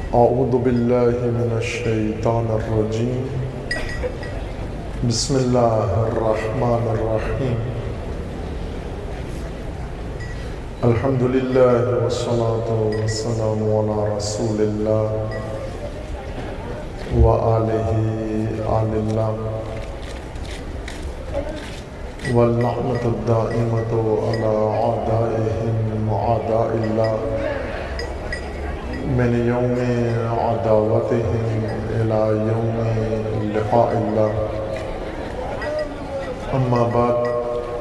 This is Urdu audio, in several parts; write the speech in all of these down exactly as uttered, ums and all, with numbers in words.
اعوذ باللہ من الشیطان الرجیم بسم اللہ الرحمن الرحیم الحمد للہ والصلاة والسلام علی رسول اللہ وآلہ آل اللہ واللعنۃ الدائمۃ علی اعدائہم اعداء اللہ من یوم عداوتہم الی یوم لقاء اللہ اما بعد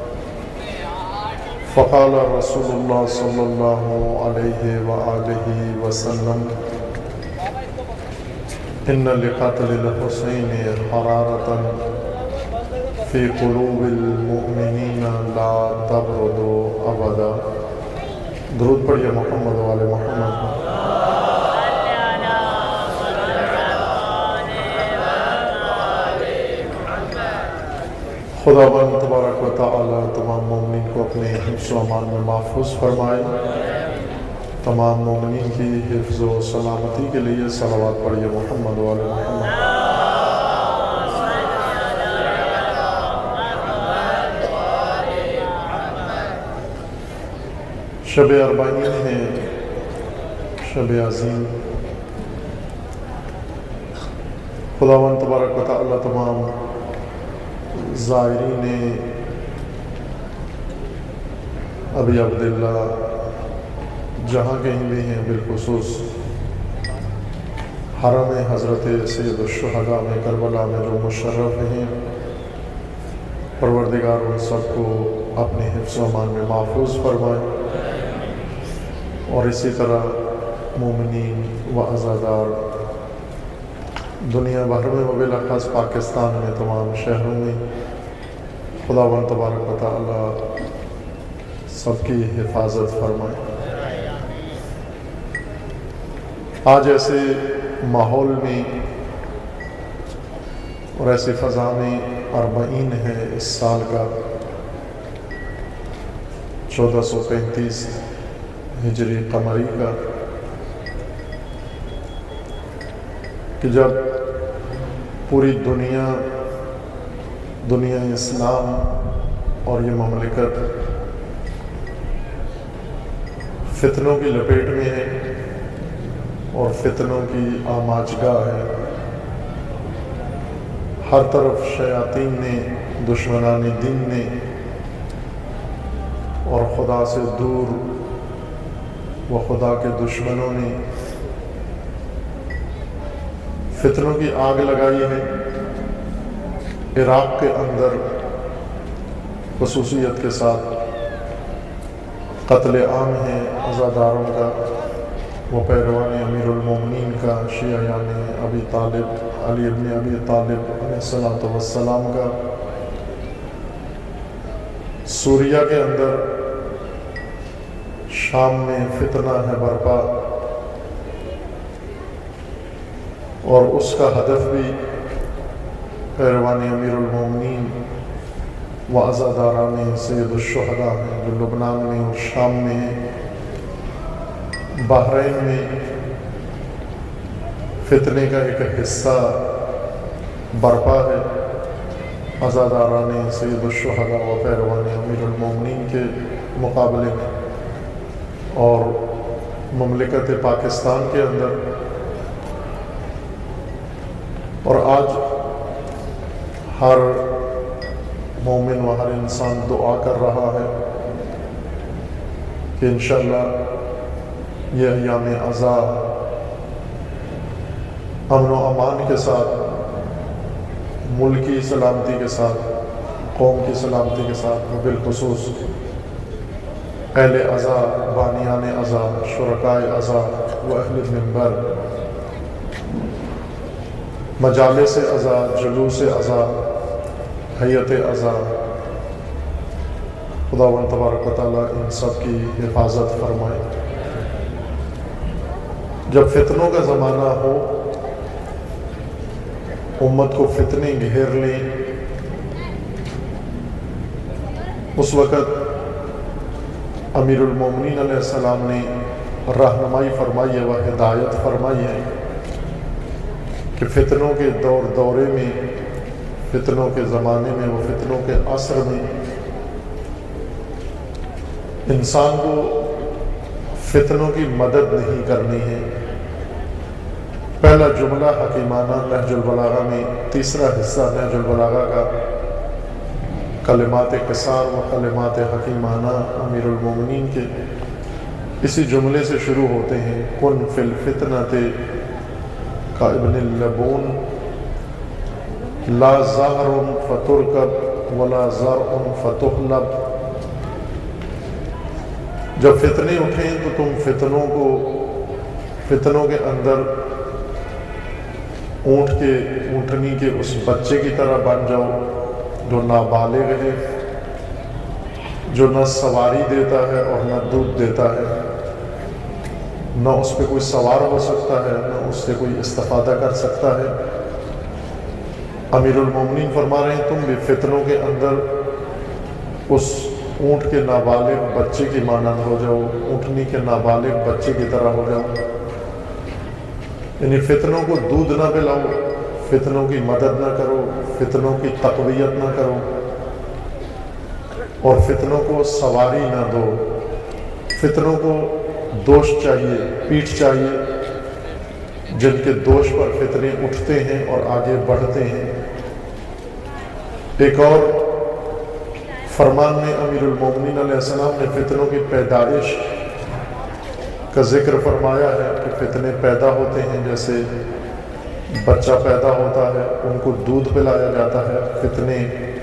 فقال رسول اللہ صلی اللہ علیہ وآلہ وسلم ان لقتل الحسین حرارۃ فی قلوب المؤمنین لا تبرد ابدا۔ درود پڑھیے محمد و آل محمد۔ خداوند تبارک و تعالی تمام مومنین کو اپنے حفظ و امان میں محفوظ فرمائے۔ تمام مومنین کی حفظ و سلامتی کے لیے صلوات پڑھیے محمد و آل محمد۔ شب اربعین ہے، شب عظیم۔ خداوند تبارک و تعالی تمام زائرین ابی عبداللہ جہاں کہیں بھی ہیں، بالخصوص حرم حضرت سید الشہداء میں کربلا میں جو مشرف ہیں، پروردگار ان سب کو اپنے حفظ و امان میں محفوظ فرمائے، اور اسی طرح مومنین و عزادار دنیا بھر میں و بالاخص پاکستان میں تمام شہروں میں خداوند تبارک و تعالی سب کی حفاظت فرمائے۔ آج ایسے ماحول میں اور ایسی فضا میں اربعین ہے اس سال کا، چودہ سو پینتیس ہجری قمری کا، کہ جب پوری دنیا دنیا اسلام اور یہ مملکت فتنوں کی لپیٹ میں ہے اور فتنوں کی آماجگاہ ہے۔ ہر طرف شیاطین نے، دشمنان دین نے اور خدا سے دور و خدا کے دشمنوں نے فتنوں کی آگ لگائی ہے۔ عراق کے اندر خصوصیت کے ساتھ قتل عام ہے عزاداروں کا، وہ پیروان امیر المومنین کا، شیعیان ابی طالب علی ابن ابی طالب علیہ السلام کا۔ سوریہ کے اندر شام میں فتنہ ہے برپا، اور اس کا ہدف بھی پیروان امیر المومنین و عزاداران سید الشہداء ہیں، جو لبنان میں اور شام میں ہیں۔ بحرین میں فتنے کا ایک حصہ برپا ہے عزاداران سید الشہداء و پیروان امیر المومنین کے مقابلے میں، اور مملکت پاکستان کے اندر۔ اور آج ہر مومن و ہر انسان دعا کر رہا ہے کہ انشاءاللہ یہ ایام عزا امن و امان کے ساتھ، ملکی سلامتی کے ساتھ، قوم کی سلامتی کے ساتھ، بالخصوص اہل عزا، بانیان عزا، شرکائے عزا و اہل منبر، مجالس عزا، جلوس عزا، حیت عزا، خداوند تبارک و تعالی ان سب کی حفاظت فرمائے۔ جب فتنوں کا زمانہ ہو، امت کو فتنے گھیر لیں، اس وقت امیر المومنین علیہ السلام نے रहनुमाई फरमाइए व हिदायत फरमाइए कि फ़ितनों के दौर दौरे में, फ़ितनों के ज़माने में, व फ़ितनों के असर में इंसान को फ़ितनों की मदद नहीं करनी है। पहला जुमला हकीमाना नहजुल बलागा में, तीसरा हिस्सा नहजुल बलागा का कलिमात क़िसार व कलिमात हकीमाना अमीरुल मोमिनीन के इसी जुमले से शुरू होते हैं। कुन फिल फितनते का इब्निल लबून ला ज़हरुन फतुरकब वला ज़रउन फतुहलब। जब फितने उठें तो तुम फितनों को, फितनों के अंदर ऊँट के, ऊँटनी के उस बच्चे की तरह बन जाओ जो नाबालिग है, जो न सवारी देता है और न दूध देता है, न उस पर कोई सवार हो सकता है, न उससे कोई इस्तिफादा कर सकता है। अमीरुल मोमिनीन फरमा रहे हैं तुम भी फितनों के अंदर उस ऊँट के नाबालिग बच्चे की मानंद हो जाओ, ऊँटनी के नाबालिग बच्चे की तरह हो जाओ। यानी फितनों को दूध ना पिलाओ, फितनों की मदद ना करो, फितनों की तक़वियत ना करो और फितनों को सवारी ना दो। फितनों को दोष चाहिए, पीठ चाहिए, जिनके दोष पर फितने उठते हैं और आगे बढ़ते हैं। एक और फरमान में अमीरुल मोमिनीन अलैहिस्सलाम ने फितनों की पैदाइश का जिक्र फरमाया है कि फितने पैदा होते हैं, जैसे बच्चा पैदा होता है उनको दूध पिलाया जाता है। फितने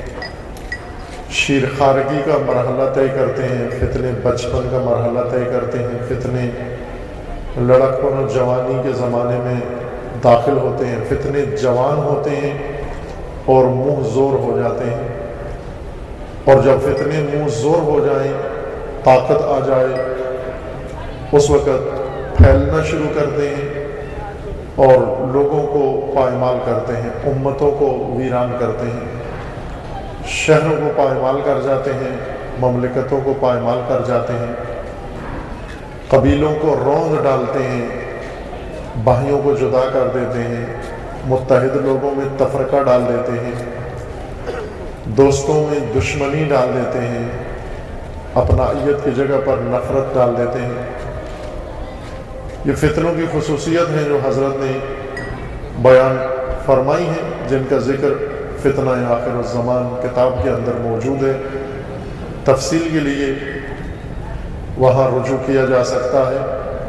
शीर खारगी का मरहला तय करते हैं, फितने बचपन का मरहला तय करते हैं, फितने लड़कपन और जवानी के ज़माने में दाखिल होते हैं, फितने जवान होते हैं और मुँह ज़ोर हो जाते हैं। और जब फितने मुँह ज़ोर हो जाएं, ताकत आ जाए, उस वक़्त फैलना शुरू करते हैं और लोगों को पायमाल करते हैं, उम्मतों को वीरान करते हैं, शहरों को पायमाल कर जाते हैं, ममलिकतों को पायमाल कर जाते हैं, कबीलों को रौंद डालते हैं, भाइयों को जुदा कर देते हैं, मुत्तहिद लोगों में तफरका डाल देते हैं, दोस्तों में दुश्मनी डाल देते हैं, अपनाइयत की जगह पर नफ़रत डाल देते हैं। ये फितनों की खुसूसियत है जो हज़रत ने बयान फरमाई है, जिनका जिक्र फितना आखिर ज़मान किताब के अंदर मौजूद है। तफसील के लिए वहाँ रुजू किया जा सकता है।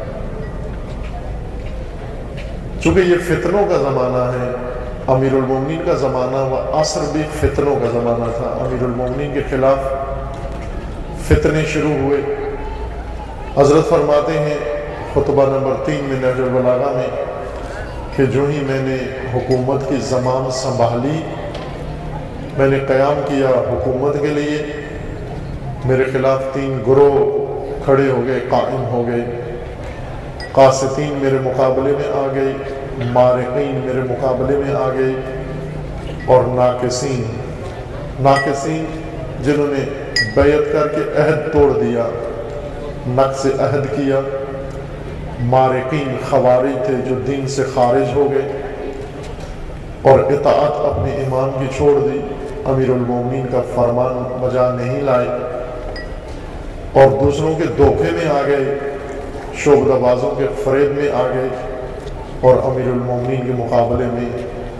चूँकि ये फितनों का ज़माना है, अमीरुल मोमिनीन का ज़माना व असर भी फितनों का ज़माना था। अमीरुल मोमिनीन के ख़िलाफ़ फितने शुरू हुए। हज़रत फरमाते हैं खुतबा नंबर तीन में नहजुल बलागा में कि जो ही मैंने हुकूमत की ज़मान संभाली, मैंने क़याम किया हुकूमत के लिए, मेरे ख़िलाफ़ तीन गुरोह खड़े हो गए, कायम हो गए। कासितीन मेरे मुकाबले में आ गए, मारिकीन मेरे मुकाबले में आ गए और नाकिसीन, नाकिसीन जिन्होंने बैयत करके अहद तोड़ दिया, नक्स अहद किया। मारिकीन खवारिज थे जो दीन से खारिज हो गए और इताअत अपने इमाम की छोड़ दी, अमीरुल मोमिनीन का फरमान बजा नहीं लाए और दूसरों के धोखे में आ गए, शोबदाबाजों के फरेब में आ गए और अमीरुल मोमिनीन के मुकाबले में।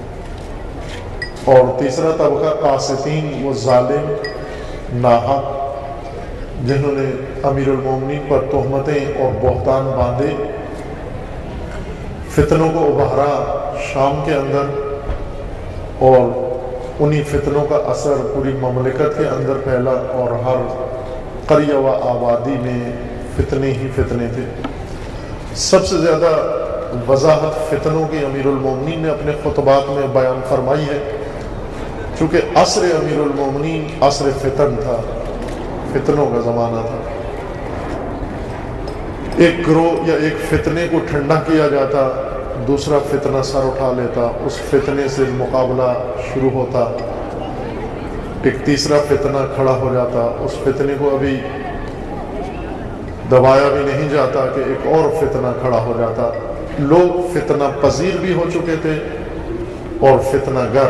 और तीसरा तबका कासितीन, वो जालिम नाहक जिन्होंने अमीरुल मोमिनीन पर तोहमतें और बहतान बांधे, फितनों को उभारा शाम के अंदर और उन्हीं फितनों का असर पूरी ममलिकत के अंदर फैला और हर क़रिया व आबादी में फितने ही फितने थे। सबसे ज़्यादा वजाहत फितनों की अमीरुल मोमिनीन ने अपने खुतबात में बयान फरमाई है, चूँकि असर अमीरुल मोमिनीन असर फितन था, फितनों का ज़माना था। एक ग्रोह या एक फितने को ठंडा किया जाता, दूसरा फितना सर उठा लेता, उस फितने से मुकाबला शुरू होता, एक तीसरा फितना खड़ा हो जाता, उस फितने को अभी دبایا بھی نہیں جاتا کہ ایک اور فتنہ کھڑا ہو جاتا۔ لوگ فتنہ پذیر بھی ہو چکے تھے اور فتنہ گر۔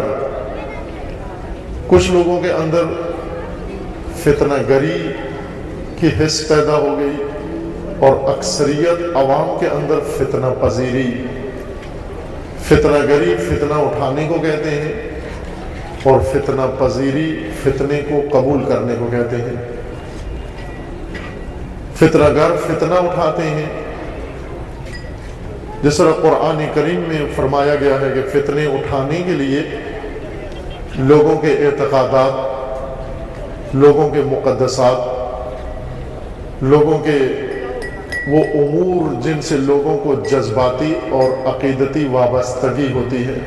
کچھ لوگوں کے اندر فتنہ گری کی حس پیدا ہو گئی اور اکثریت عوام کے اندر فتنہ پذیری۔ فتنہ گری فتنہ اٹھانے کو کہتے ہیں اور فتنہ پذیری فتنے کو قبول کرنے کو کہتے ہیں۔ فتنہ گر فتنہ اٹھاتے ہیں، جس طرح قرآن کریم میں فرمایا گیا ہے کہ فتنے اٹھانے کے لیے لوگوں کے اعتقادات، لوگوں کے مقدسات، لوگوں کے وہ امور جن سے لوگوں کو جذباتی اور عقیدتی وابستگی ہوتی ہے،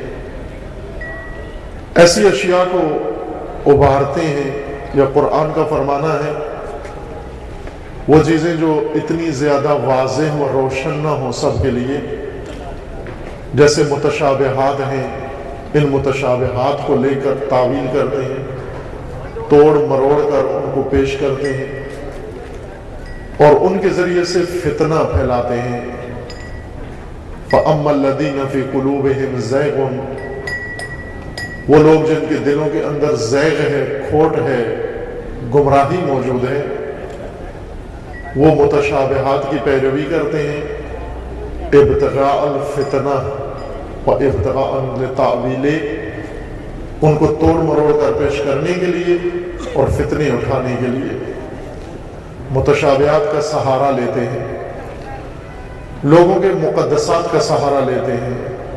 ایسی اشیاء کو ابھارتے ہیں۔ یا قرآن کا فرمانا ہے وہ چیزیں جو اتنی زیادہ واضح و روشن نہ ہوں سب کے لیے، جیسے متشابہات ہیں، ان متشابہات کو لے کر تعویل کرتے ہیں، توڑ مروڑ کر ان کو پیش کرتے ہیں اور ان کے ذریعے سے فتنہ پھیلاتے ہیں۔ فَأَمَّا الَّذِينَ فِي قُلُوبِهِمْ زَيْغٌ، وہ لوگ جن کے دلوں کے اندر زیغ ہے، کھوٹ ہے، گمراہی موجود ہے، وہ متشابہات کی پیروی کرتے ہیں، ابتغاء الفتنہ و ابتغاء لتعویل، ان کو توڑ مروڑ کر پیش کرنے کے لیے اور فتنے اٹھانے کے لیے متشابہات کا سہارا لیتے ہیں، لوگوں کے مقدسات کا سہارا لیتے ہیں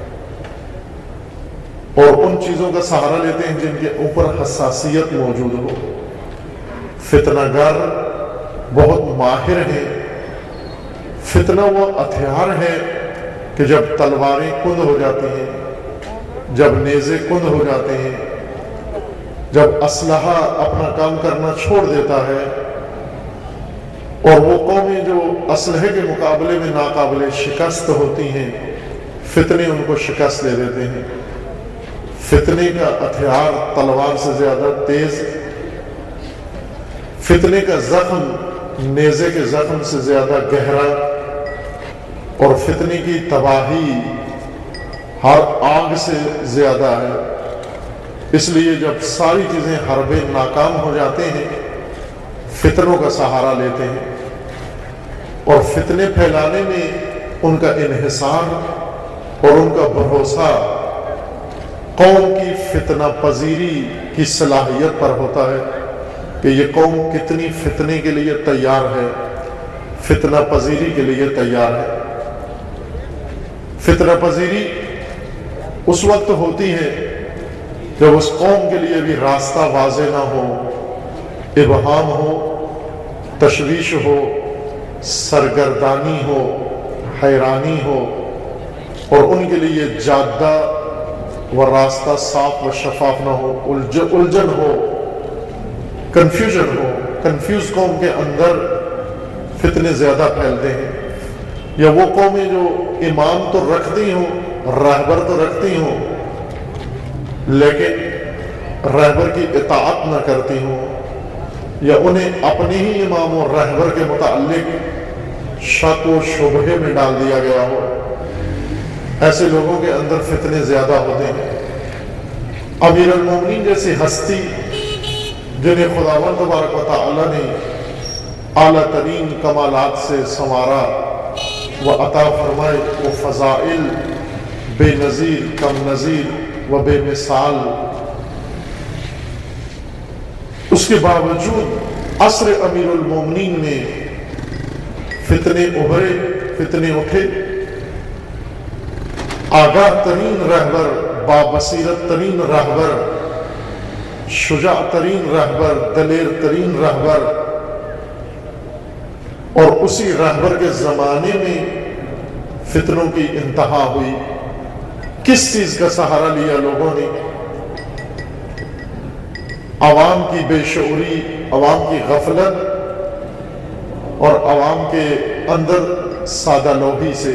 اور ان چیزوں کا سہارا لیتے ہیں جن کے اوپر حساسیت موجود ہو۔ فتنہ گر بہت ماہر ہیں۔ فتنہ وہ ہتھیار ہے کہ جب تلواریں کند ہو جاتی ہیں، جب نیزے کند ہو جاتے ہیں، جب اسلحہ اپنا کام کرنا چھوڑ دیتا ہے اور وہ قومیں جو اسلحے کے مقابلے میں ناقابل شکست ہوتی ہیں، فتنے ان کو شکست دے دیتے ہیں۔ فتنے کا ہتھیار تلوار سے زیادہ تیز، فتنے کا زخم نیزے کے زخم سے زیادہ گہرا اور فتنے کی تباہی ہر آگ سے زیادہ ہے۔ اس لیے جب ساری چیزیں حربے ناکام ہو جاتے ہیں، فتنوں کا سہارا لیتے ہیں اور فتنے پھیلانے میں ان کا انحصار اور ان کا بھروسہ قوم کی فتنہ پذیری کی صلاحیت پر ہوتا ہے کہ یہ قوم کتنی فتنے کے لیے تیار ہے، فتنہ پذیری کے لیے تیار ہے۔ فتنہ پذیری اس وقت ہوتی ہے جب اس قوم کے لیے بھی راستہ واضح نہ ہو، ابہام ہو، تشویش ہو، سرگردانی ہو، حیرانی ہو اور ان کے لیے جادہ و راستہ صاف و شفاف نہ ہو، الجھن ہو، کنفیوژن ہو۔ کنفیوز قوم کے اندر فتنے زیادہ پھیلتے ہیں۔ یا وہ قومیں جو امام تو رکھتی ہوں، رہبر تو رکھتی ہوں، لیکن رہبر کی اطاعت نہ کرتی ہوں، یا انہیں اپنے ہی امام و رہبر کے متعلق شک و شبہے میں ڈال دیا گیا ہو، ایسے لوگوں کے اندر فتنے زیادہ ہوتے ہیں۔ امیر المومنین جیسی ہستی جنہیں خداوند تبارک و تعالی نے اعلیٰ ترین کمالات سے سنوارا و عطا فرمائے، وہ فضائل بے نظیر، کم نظیر و بے مثال، اس کے باوجود عصر امیر المومنین میں فتنے ابھرے، فتنے اٹھے۔ آگاہ ترین رہبر، بابصیرت ترین رہبر، شجاع ترین رہبر، دلیر ترین رہبر، اور اسی رہبر کے زمانے میں فتنوں کی انتہا ہوئی۔ کس چیز کا سہارا لیا لوگوں نے؟ عوام کی بے شعوری، عوام کی غفلت اور عوام کے اندر سادہ لوحی سے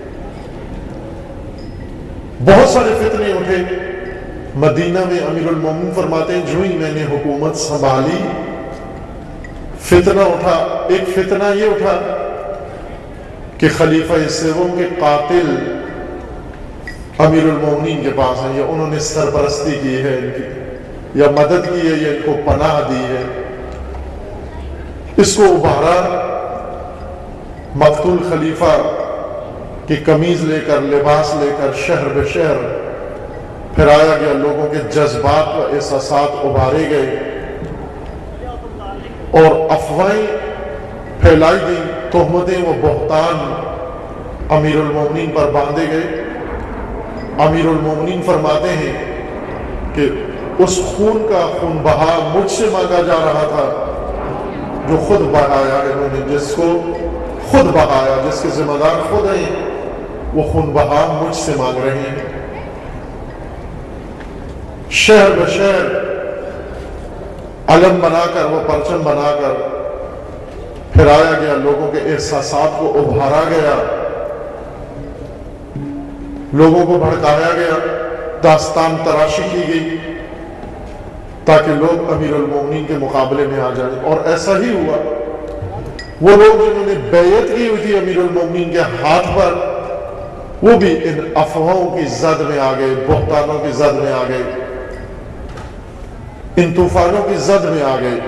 بہت سارے فتنے اٹھے۔ مدینہ میں امیر المومنین فرماتے ہیں جو ہی میں نے حکومت سنبھالی، فتنہ اٹھا۔ ایک فتنہ یہ اٹھا کہ خلیفہ سوم کے قاتل امیر المومنین کے پاس ہیں، یا انہوں نے سرپرستی کی ہے ان کی، یا مدد کی ہے، یا ان کو پناہ دی ہے. اس کو ابھارا، مقتول خلیفہ کی قمیض لے کر، لباس لے کر شہر بے شہر پھیرایا گیا، لوگوں کے جذبات و احساسات ابھارے گئے اور افواہیں پھیلائی گئی، تہمتیں و بہتان امیر المومنین پر باندھے گئے. امیر المومنین فرماتے ہیں کہ اس خون کا خون بہا مجھ سے مانگا جا رہا تھا جو خود بہایا انہوں نے، جس کو خود بہایا، جس کے ذمہ دار خود ہیں، وہ خون بہا مجھ سے مانگ رہے ہیں. شہر بہ شہر علم بنا کر، وہ پرچم بنا کر پھیرایا گیا، لوگوں کے احساسات کو ابھارا گیا، لوگوں کو بھڑکایا گیا، داستان تراشی کی گئی تاکہ لوگ امیر المومنین کے مقابلے میں آ جائیں. اور ایسا ہی ہوا. وہ لوگ جنہوں نے بیعت کی ہوئی تھی امیر المومنین کے ہاتھ پر، وہ بھی ان افواہوں کی زد میں آ گئے، بہتانوں کی زد میں آ گئے، ان طوفانوں کی زد میں آ گئے.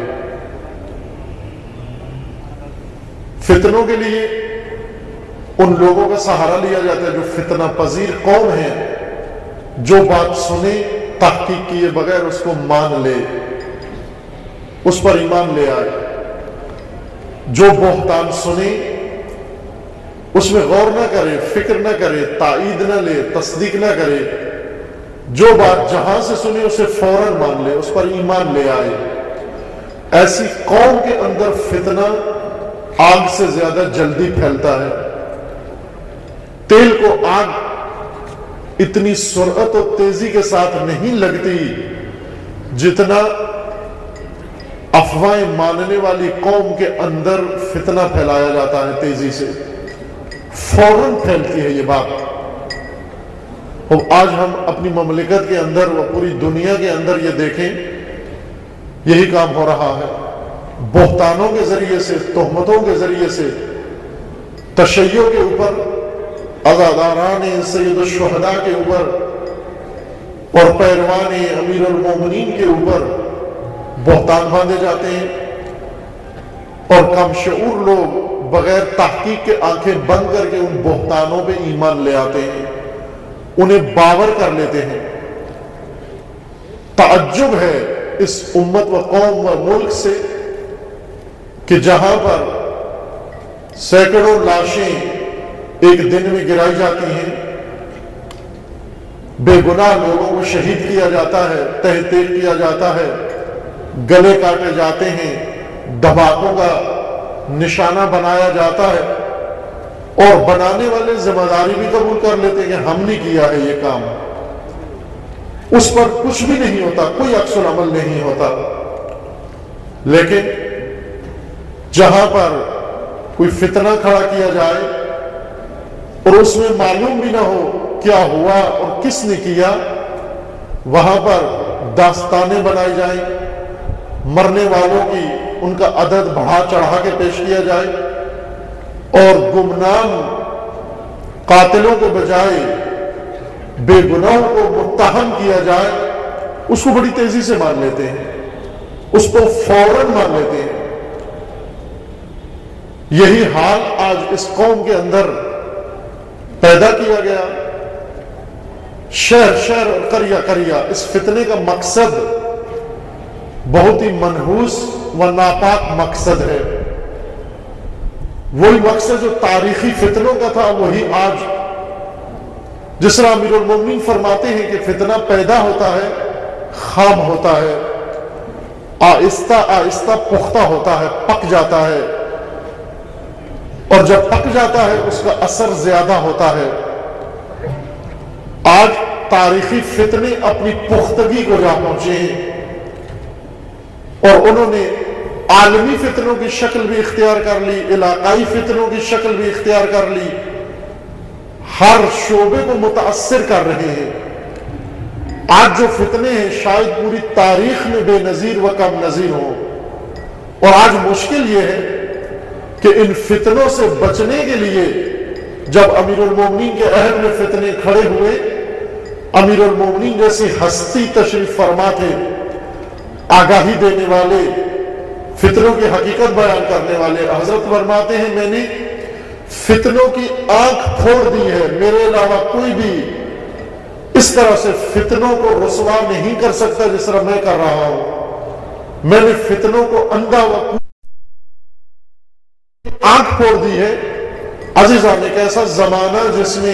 فتنوں کے لیے ان لوگوں کا سہارا لیا جاتا ہے جو فتنہ پذیر قوم ہیں، جو بات سنے تحقیق کیے بغیر اس کو مان لے، اس پر ایمان لے آئے. جو بہتان سنے اس میں غور نہ کرے، فکر نہ کرے، تائید نہ لے، تصدیق نہ کرے، جو بات جہاں سے سنے اسے فوراً مان لے، اس پر ایمان لے آئے. ایسی قوم کے اندر فتنہ آگ سے زیادہ جلدی پھیلتا ہے. تیل کو آگ اتنی سرعت اور تیزی کے ساتھ نہیں لگتی جتنا افواہیں ماننے والی قوم کے اندر فتنہ پھیلایا جاتا ہے تیزی سے، فوراً پھیلتی ہے یہ بات. اور آج ہم اپنی مملکت کے اندر و پوری دنیا کے اندر یہ دیکھیں، یہی کام ہو رہا ہے. بہتانوں کے ذریعے سے، تہمتوں کے ذریعے سے، تشیع کے اوپر، عزاداران سید الشہداء کے اوپر اور پیروان امیر المومنین کے اوپر بہتان باندھے جاتے ہیں، اور کم شعور لوگ بغیر تحقیق کے آنکھیں بند کر کے ان بہتانوں پہ ایمان لے آتے ہیں، انہیں باور کر لیتے ہیں. تعجب ہے اس امت و قوم و ملک سے کہ جہاں پر سینکڑوں لاشیں ایک دن میں گرائی جاتی ہیں، بے گناہ لوگوں کو شہید کیا جاتا ہے، تہ تیغ کیا جاتا ہے، گلے کاٹے جاتے ہیں، دھماکوں کا نشانہ بنایا جاتا ہے، اور بنانے والے ذمہ داری بھی قبول کر لیتے ہیں کہ ہم نے کیا ہے یہ کام. اس پر کچھ بھی نہیں ہوتا، کوئی عکس العمل نہیں ہوتا. لیکن جہاں پر کوئی فتنہ کھڑا کیا جائے اور اس میں معلوم بھی نہ ہو کیا ہوا اور کس نے کیا، وہاں پر داستانیں بنائی جائیں، مرنے والوں کی ان کا عدد بڑھا چڑھا کے پیش کیا جائے، اور گمنام قاتلوں کے بجائے بے گناہوں کو متہم کیا جائے، اس کو بڑی تیزی سے مان لیتے ہیں، اس کو فوراً مان لیتے ہیں. یہی حال آج اس قوم کے اندر پیدا کیا گیا. شہر شہر اور قریہ قریہ اس فتنے کا مقصد بہت ہی منحوس و ناپاک مقصد ہے. وہی مقصد جو تاریخی فتنوں کا تھا وہی آج، جس طرح امیر المومنین فرماتے ہیں کہ فتنہ پیدا ہوتا ہے، خام ہوتا ہے، آہستہ آہستہ پختہ ہوتا ہے، پک جاتا ہے، اور جب پک جاتا ہے اس کا اثر زیادہ ہوتا ہے. آج تاریخی فتنے اپنی پختگی کو جا پہنچے ہیں، اور انہوں نے عالمی فتنوں کی شکل بھی اختیار کر لی، علاقائی فتنوں کی شکل بھی اختیار کر لی، ہر شعبے کو متاثر کر رہے ہیں. آج جو فتنے ہیں شاید پوری تاریخ میں بے نظیر و کم نظیر ہوں، اور آج مشکل یہ ہے کہ ان فتنوں سے بچنے کے لیے جب امیر المومنین کے عہد میں فتنے کھڑے ہوئے، امیر المومنین جیسی ہستی تشریف فرما تھے، آگاہی دینے والے، فتنوں کی حقیقت بیان کرنے والے، حضرت فرماتے ہیں میں نے فتنوں کی آنکھ پھوڑ دی ہے، میرے علاوہ کوئی بھی اس طرح سے فتنوں کو رسوا نہیں کر سکتا جس طرح میں کر رہا ہوں۔ میں نے فتنوں کو اندھا و آنکھ پھوڑ دی ہے۔ عزیزان، ایک ایسا زمانہ جس میں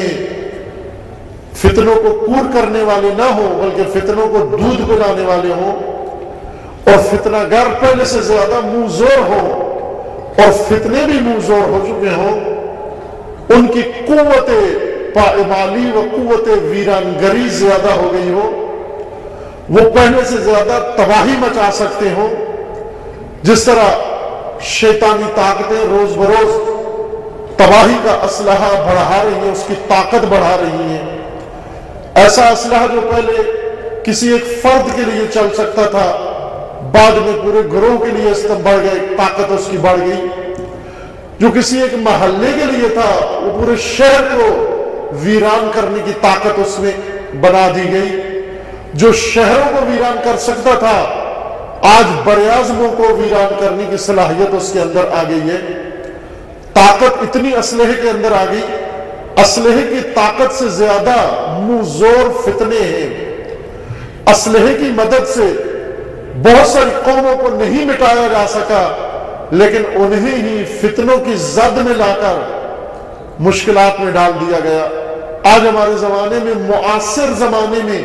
فتنوں کو کور کرنے والے نہ ہوں بلکہ فتنوں کو دودھ پلانے والے ہوں، اور فتنہ گر پہلے سے زیادہ منہ زور ہوں، اور فتنے بھی منہ زور ہو چکے ہوں، ان کی قوت پائمالی و قوت ویرانگری زیادہ ہو گئی ہو، وہ پہلے سے زیادہ تباہی مچا سکتے ہوں، جس طرح شیطانی طاقتیں روز بروز تباہی کا اسلحہ بڑھا رہی ہیں، اس کی طاقت بڑھا رہی ہیں۔ ایسا اسلحہ جو پہلے کسی ایک فرد کے لیے چل سکتا تھا، بعد میں پورے گروہ کے لیے بڑھ گئے، طاقت اس کی بڑھ گئی۔ جو کسی ایک محلے کے لیے تھا، وہ پورے شہر کو ویران کرنے کی طاقت اس میں بنا دی گئی۔ جو شہروں کو ویران کر سکتا تھا، آج براعظموں کو ویران کرنے کی صلاحیت اس کے اندر آ گئی ہے۔ طاقت اتنی اسلحے کے اندر آ گئی، اسلحے کی طاقت سے زیادہ منہ زور فتنے ہیں۔ اسلحے کی مدد سے بہت ساری قوموں کو نہیں مٹایا جا سکا، لیکن انہیں ہی فتنوں کی زد میں لا کر مشکلات میں ڈال دیا گیا۔ آج ہمارے زمانے میں، معاصر زمانے میں،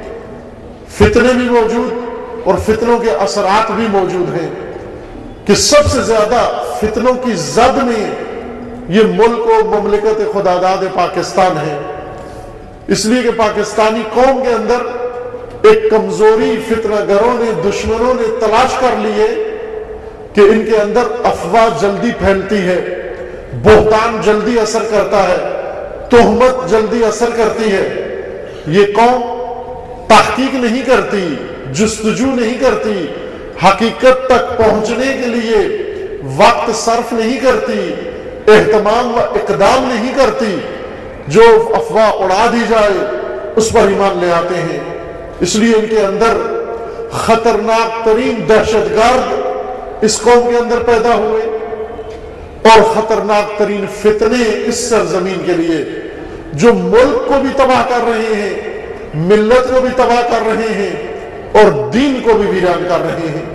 فتنے بھی موجود اور فتنوں کے اثرات بھی موجود ہیں، کہ سب سے زیادہ فتنوں کی زد میں یہ ملک و مملکت خداداد پاکستان ہے۔ اس لیے کہ پاکستانی قوم کے اندر ایک کمزوری فتنہ گروں نے، دشمنوں نے تلاش کر لی ہے کہ ان کے اندر افواہ جلدی پھیلتی ہے، بہتان جلدی اثر کرتا ہے، تہمت جلدی اثر کرتی ہے۔ یہ قوم تحقیق نہیں کرتی، جستجو نہیں کرتی، حقیقت تک پہنچنے کے لیے وقت صرف نہیں کرتی، اہتمام و اقدام نہیں کرتی، جو افواہ اڑا دی جائے اس پر ایمان لے آتے ہیں۔ اس لیے ان کے اندر خطرناک ترین دہشت گرد اس قوم کے اندر پیدا ہوئے، اور خطرناک ترین فتنے اس سرزمین کے لیے، جو ملک کو بھی تباہ کر رہے ہیں، ملت کو بھی تباہ کر رہے ہیں، اور دین کو بھی ویران کر رہے ہیں۔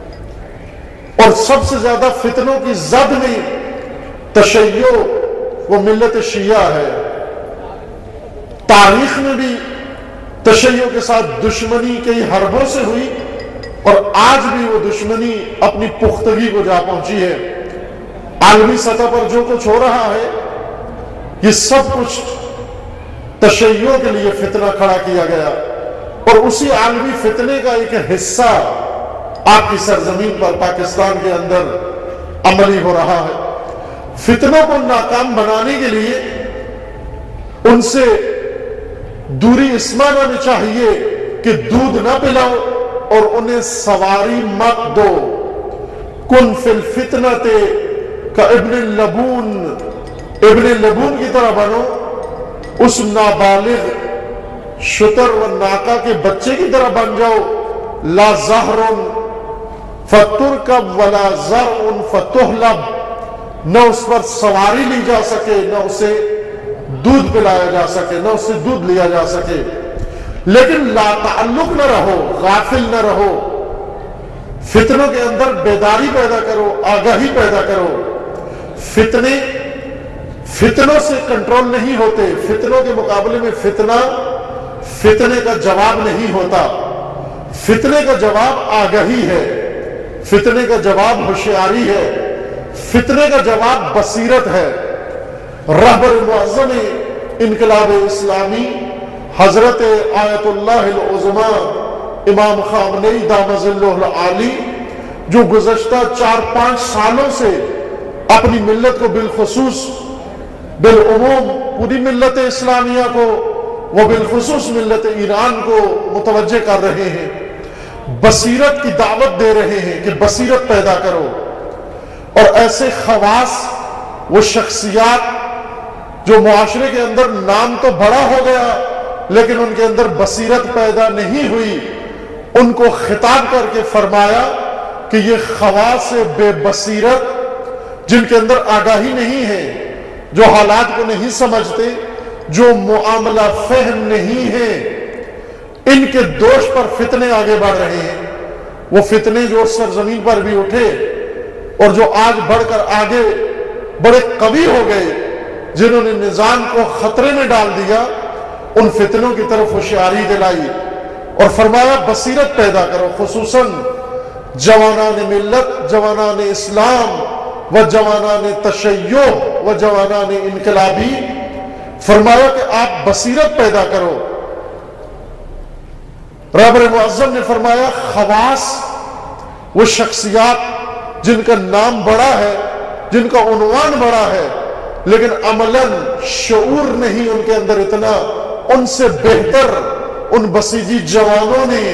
اور سب سے زیادہ فتنوں کی زد میں تشیع و ملت شیعہ ہے۔ تاریخ میں بھی تشیع کے ساتھ دشمنی کئی حربوں سے ہوئی، اور آج بھی وہ دشمنی اپنی پختگی کو جا پہنچی ہے۔ عالمی سطح پر جو کچھ ہو رہا ہے، یہ سب کچھ تشیع کے لیے فتنہ کھڑا کیا گیا، اور اسی عالمی فتنے کا ایک حصہ آپ کی سرزمین پر پاکستان کے اندر عملی ہو رہا ہے۔ فتنوں کو ناکام بنانے کے لیے ان سے دوری اس معنی میں چاہیے کہ دودھ نہ پلاؤ اور انہیں سواری مت دو۔ کن فی الفتنۃ کابن اللبون، ابن لبون کی طرح بنو، اس نابالغ شتر و ناکا کے بچے کی طرح بن جاؤ۔ لا زہر فترکب ولا زرع فتحلب، نہ اس پر سواری لی جا سکے، نہ اسے دودھ پلایا جا سکے، نہ اسے دودھ لیا جا سکے، لیکن لا تعلق نہ رہو، غافل نہ رہو، فتنوں کے اندر بیداری پیدا کرو، آگاہی پیدا کرو۔ فتنے فتنوں سے کنٹرول نہیں ہوتے، فتنوں کے مقابلے میں فتنہ فتنے کا جواب نہیں ہوتا۔ فتنے کا جواب آگاہی ہے، فتنے کا جواب ہوشیاری ہے، فتنے کا جواب بصیرت ہے۔ رہبر معظم انقلاب اسلامی حضرت آیت اللہ العظمیٰ امام خامنئی دامت ظلہ العالی، جو گزشتہ چار پانچ سالوں سے اپنی ملت کو بالخصوص بالعموم پوری ملت اسلامیہ کو وہ بالخصوص ملت ایران کو متوجہ کر رہے ہیں، بصیرت کی دعوت دے رہے ہیں کہ بصیرت پیدا کرو، اور ایسے خواص و شخصیات جو معاشرے کے اندر نام تو بڑا ہو گیا لیکن ان کے اندر بصیرت پیدا نہیں ہوئی، ان کو خطاب کر کے فرمایا کہ یہ خواص بے بصیرت جن کے اندر آگاہی نہیں ہے، جو حالات کو نہیں سمجھتے، جو معاملہ فہم نہیں ہے، ان کے دوش پر فتنے آگے بڑھ رہے ہیں۔ وہ فتنے جو سرزمین پر بھی اٹھے اور جو آج بڑھ کر آگے بڑے قوی ہو گئے، جنہوں نے نظام کو خطرے میں ڈال دیا، ان فتنوں کی طرف ہوشیاری دلائی اور فرمایا بصیرت پیدا کرو، خصوصاً جوانان ملت، جوانان اسلام و جوانان تشیع و جوانان انقلابی، فرمایا کہ آپ بصیرت پیدا کرو۔ رہبر معظم نے فرمایا خواص وہ شخصیات جن کا نام بڑا ہے، جن کا عنوان بڑا ہے، لیکن عملاً شعور نہیں ان کے اندر اتنا، ان سے بہتر ان بسیجی جوانوں نے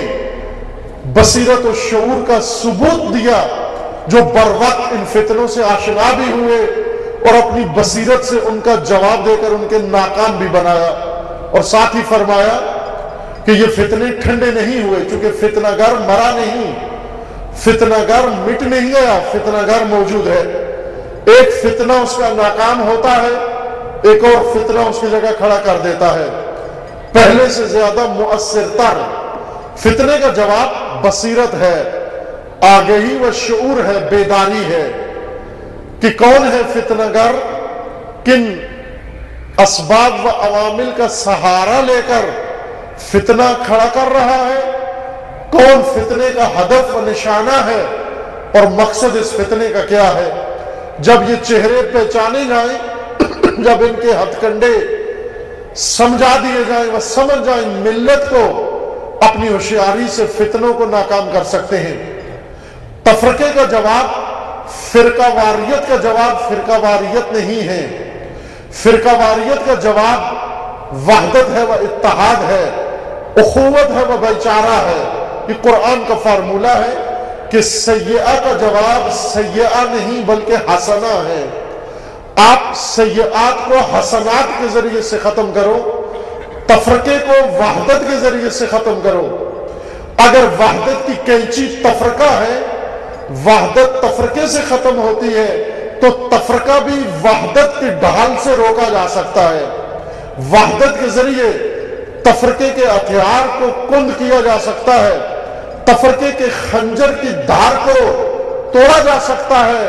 بصیرت و شعور کا ثبوت دیا، جو بر وقت ان فتنوں سے آشنا بھی ہوئے اور اپنی بصیرت سے ان کا جواب دے کر ان کے ناکام بھی بنایا۔ اور ساتھ ہی فرمایا کہ یہ فتنے ٹھنڈے نہیں ہوئے، چونکہ فتنہ گر مرا نہیں، فتنہ گر مٹ نہیں گیا، فتنہ گر موجود ہے۔ ایک فتنہ اس کا ناکام ہوتا ہے، ایک اور فتنہ اس کی جگہ کھڑا کر دیتا ہے، پہلے سے زیادہ مؤثر تر۔ فتنے کا جواب بصیرت ہے، آگہی و شعور ہے، بیداری ہے کہ کون ہے فتنہ گر، کن اسباب و عوامل کا سہارا لے کر فتنہ کھڑا کر رہا ہے، کون فتنے کا ہدف و نشانہ ہے اور مقصد اس فتنے کا کیا ہے۔ جب یہ چہرے پہچانے جائیں، جب ان کے ہتھ کنڈے سمجھا دیے جائیں وہ سمجھ جائیں، ملت کو اپنی ہوشیاری سے فتنوں کو ناکام کر سکتے ہیں۔ تفرقے کا جواب فرقہ واریت کا جواب فرقہ واریت نہیں ہے، فرقہ واریت کا جواب وحدت ہے و اتحاد ہے، اخوت ہے و بھائی چارہ ہے۔ یہ قرآن کا فارمولہ ہے کہ سیئہ کا جواب سیئہ نہیں بلکہ حسنہ ہے۔ آپ سیئات کو حسنات کے ذریعے سے ختم کرو، تفرقے کو وحدت کے ذریعے سے ختم کرو۔ اگر وحدت کی کینچی تفرقہ ہے، وحدت تفرقے سے ختم ہوتی ہے، تو تفرقہ بھی وحدت کی ڈھال سے روکا جا سکتا ہے۔ وحدت کے ذریعے تفرقے کے ہتھیار کو کند کیا جا سکتا ہے، تفرقے کے خنجر کی دھار کو توڑا جا سکتا ہے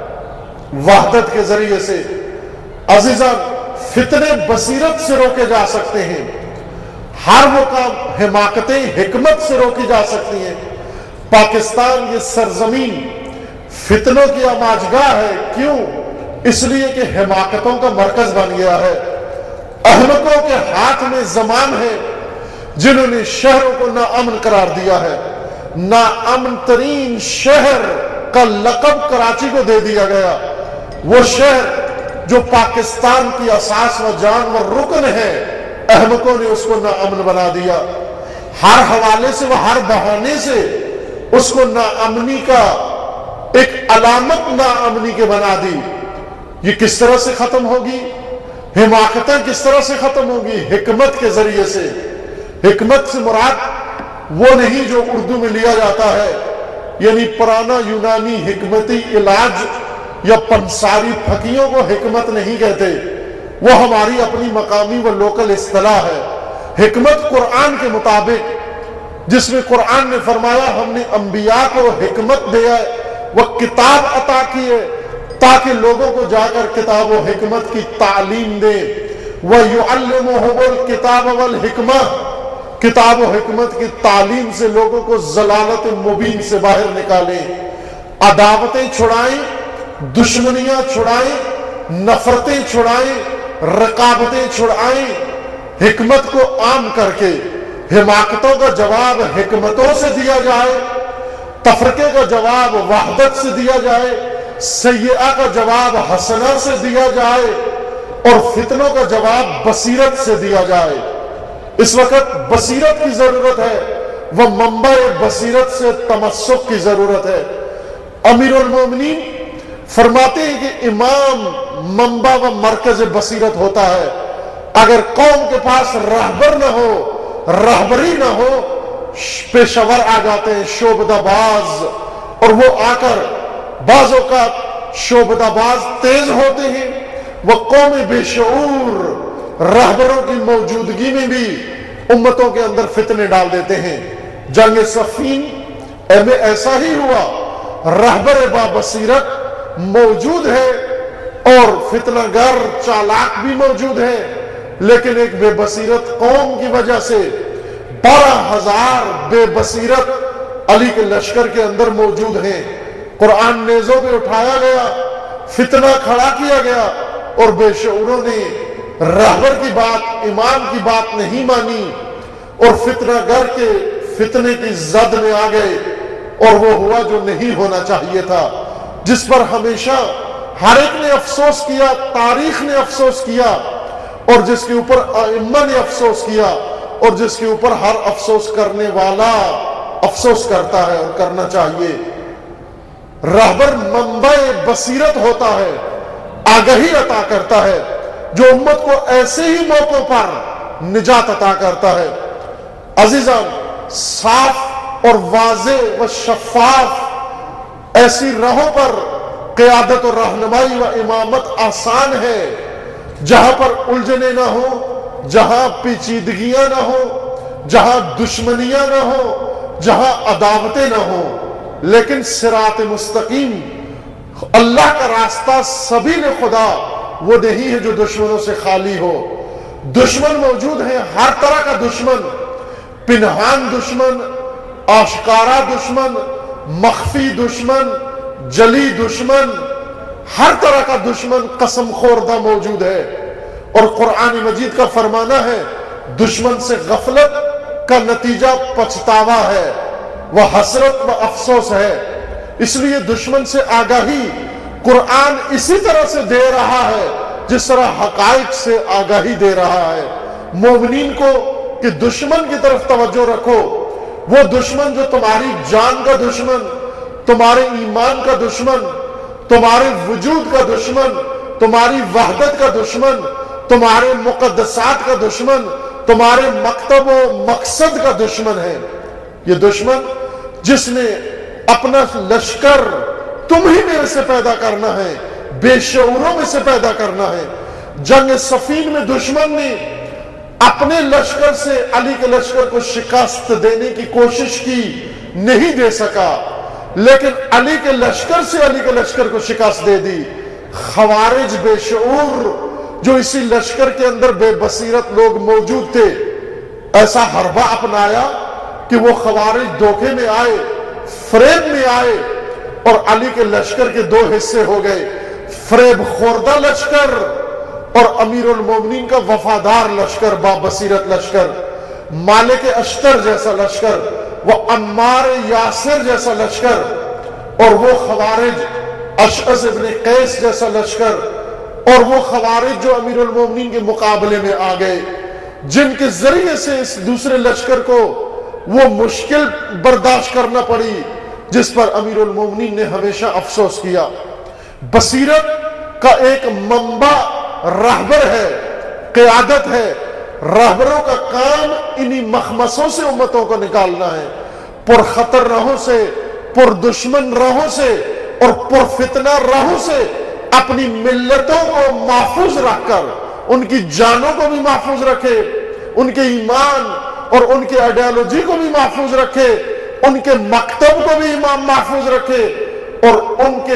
وحدت کے ذریعے سے۔ عزیزان، فتنے بصیرت سے روکے جا سکتے ہیں، ہر وہ کام حماقتیں حکمت سے روکی جا سکتی ہیں۔ پاکستان یہ سرزمین فتنوں کی آماجگاہ ہے، کیوں؟ اس لیے کہ حماقتوں کا مرکز بن گیا ہے۔ احمقوں کے ہاتھ میں زمان ہے جنہوں نے شہروں کو ناامن قرار دیا ہے۔ ناامن ترین شہر کا لقب کراچی کو دے دیا گیا، وہ شہر جو پاکستان کی اساس و جان و رکن ہے، احمقوں نے اس کو ناامن بنا دیا۔ ہر حوالے سے و ہر بہانے سے اس کو ناامنی کا ایک علامت ناامنی کے بنا دی۔ یہ کس طرح سے ختم ہوگی؟ حماقتیں کس طرح سے ختم ہوگی؟ حکمت کے ذریعے سے۔ حکمت سے مراد وہ نہیں جو اردو میں لیا جاتا ہے، یعنی پرانا یونانی حکمتی علاج یا پنساری پھکیوں کو حکمت نہیں کہتے، وہ ہماری اپنی مقامی و لوکل اصطلاح ہے۔ حکمت قرآن کے مطابق، جس میں قرآن نے فرمایا ہم نے انبیاء کو حکمت دیا ہے، وہ کتاب عطا کی ہے تاکہ لوگوں کو جا کر کتاب و حکمت کی تعلیم دے۔ وَيُعَلِّمُهُمُ الْكِتَابَ وَالْحِكْمَةِ، کتاب و حکمت کی تعلیم سے لوگوں کو ضلالت مبین سے باہر نکالیں، عداوتیں چھڑائیں، دشمنیاں چھڑائیں، نفرتیں چھڑائیں، رقابتیں چھڑائیں، حکمت کو عام کر کے حماقتوں کا جواب حکمتوں سے دیا جائے، تفرقے کا جواب وحدت سے دیا جائے، سیئہ کا جواب حسنہ سے دیا جائے، اور فتنوں کا جواب بصیرت سے دیا جائے۔ اس وقت بصیرت کی ضرورت ہے، وہ منبع بصیرت سے تمسک کی ضرورت ہے۔ امیر المومنین فرماتے ہیں کہ امام منبع و مرکز بصیرت ہوتا ہے۔ اگر قوم کے پاس رہبر نہ ہو، رہبری نہ ہو، پیشور آ جاتے ہیں شعبدہ باز، اور وہ آ کر بعض اوقات شعبدہ باز تیز ہوتے ہیں، وہ قوم بے شعور رہبروں کی موجودگی میں بھی امتوں کے اندر فتنے ڈال دیتے ہیں۔ جنگ صفین میں ایسا ہی ہوا، رہبر با بصیرت موجود ہے اور فتنہ گر چالاک بھی موجود ہے، لیکن ایک بے بصیرت قوم کی وجہ سے بارہ ہزار بے بصیرت علی کے لشکر کے اندر موجود ہیں۔ قرآن نیزوں پہ اٹھایا گیا، فتنہ کھڑا کیا گیا، اور بے شعوروں نے رہبر کی بات، امام کی بات نہیں مانی، اور فتنہ گر کے فتنے کی زد میں آ گئے، اور وہ ہوا جو نہیں ہونا چاہیے تھا، جس پر ہمیشہ ہر ایک نے افسوس کیا، تاریخ نے افسوس کیا، اور جس کے اوپر ائمہ نے افسوس کیا، اور جس کے اوپر ہر افسوس کرنے والا افسوس کرتا ہے اور کرنا چاہیے۔ رہبر منبع بصیرت ہوتا ہے، آگہی عطا کرتا ہے، جو امت کو ایسے ہی موقعوں پر نجات عطا کرتا ہے۔ عزیزان، صاف اور واضح و شفاف ایسی راہوں پر قیادت و رہنمائی و امامت آسان ہے، جہاں پر الجھنیں نہ ہوں، جہاں پیچیدگیاں نہ ہوں، جہاں دشمنیاں نہ ہوں، جہاں عداوتیں نہ ہوں، لیکن صراط مستقیم اللہ کا راستہ سبیل خدا وہ نہیں ہے جو دشمنوں سے خالی ہو۔ دشمن موجود ہیں، ہر طرح کا دشمن، پنہان دشمن، آشکارا دشمن، مخفی دشمن، جلی دشمن، ہر طرح کا دشمن قسم خوردہ موجود ہے، اور قرآن مجید کا فرمانا ہے دشمن سے غفلت کا نتیجہ پچھتاوا ہے، وہ حسرت و افسوس ہے۔ اس لیے دشمن سے آگاہی قرآن اسی طرح سے دے رہا ہے جس طرح حقائق سے آگاہی دے رہا ہے مومنین کو، کہ دشمن کی طرف توجہ رکھو، وہ دشمن جو تمہاری جان کا دشمن، تمہارے ایمان کا دشمن، تمہارے وجود کا دشمن، تمہاری وحدت کا دشمن، تمہارے مقدسات کا دشمن، تمہارے مکتب و مقصد کا دشمن ہے۔ یہ دشمن جس نے اپنا لشکر تم ہی میرے سے پیدا کرنا ہے، بے شعوروں میں سے پیدا کرنا ہے۔ جنگ صفین میں دشمن نے اپنے لشکر سے علی کے لشکر کو شکست دینے کی کوشش کی، نہیں دے سکا، لیکن علی کے لشکر سے علی کے لشکر کو شکست دے دی۔ خوارج بے شعور جو اسی لشکر کے اندر بے بصیرت لوگ موجود تھے، ایسا حربہ اپنایا کہ وہ خوارج دھوکے میں آئے، فریب میں آئے، اور علی کے لشکر کے دو حصے ہو گئے، فریب خوردہ لشکر اور امیر المومنین کا وفادار لشکر، با بصیرت لشکر، مالک اشتر جیسا لشکر، وہ عمار یاسر جیسا لشکر، اور وہ خوارج اشعث ابن قیس جیسا لشکر، اور وہ خوارج جو امیر المومنین کے مقابلے میں آ گئے، جن کے ذریعے سے اس دوسرے لشکر کو وہ مشکل برداشت کرنا پڑی جس پر امیر المومنین نے ہمیشہ افسوس کیا۔ بصیرت کا ایک منبع رہبر ہے، قیادت ہے۔ رہبروں کا کام انہی مخمصوں سے امتوں کو نکالنا ہے، پر خطر راہوں سے، پر دشمن راہوں سے، اور پر فتنہ راہوں سے اپنی ملتوں کو محفوظ رکھ کر ان کی جانوں کو بھی محفوظ رکھے، ان کے ایمان اور ان کے آئیڈیالوجی کو بھی محفوظ رکھے، ان کے مکتب کو بھی امام محفوظ رکھے، اور ان کے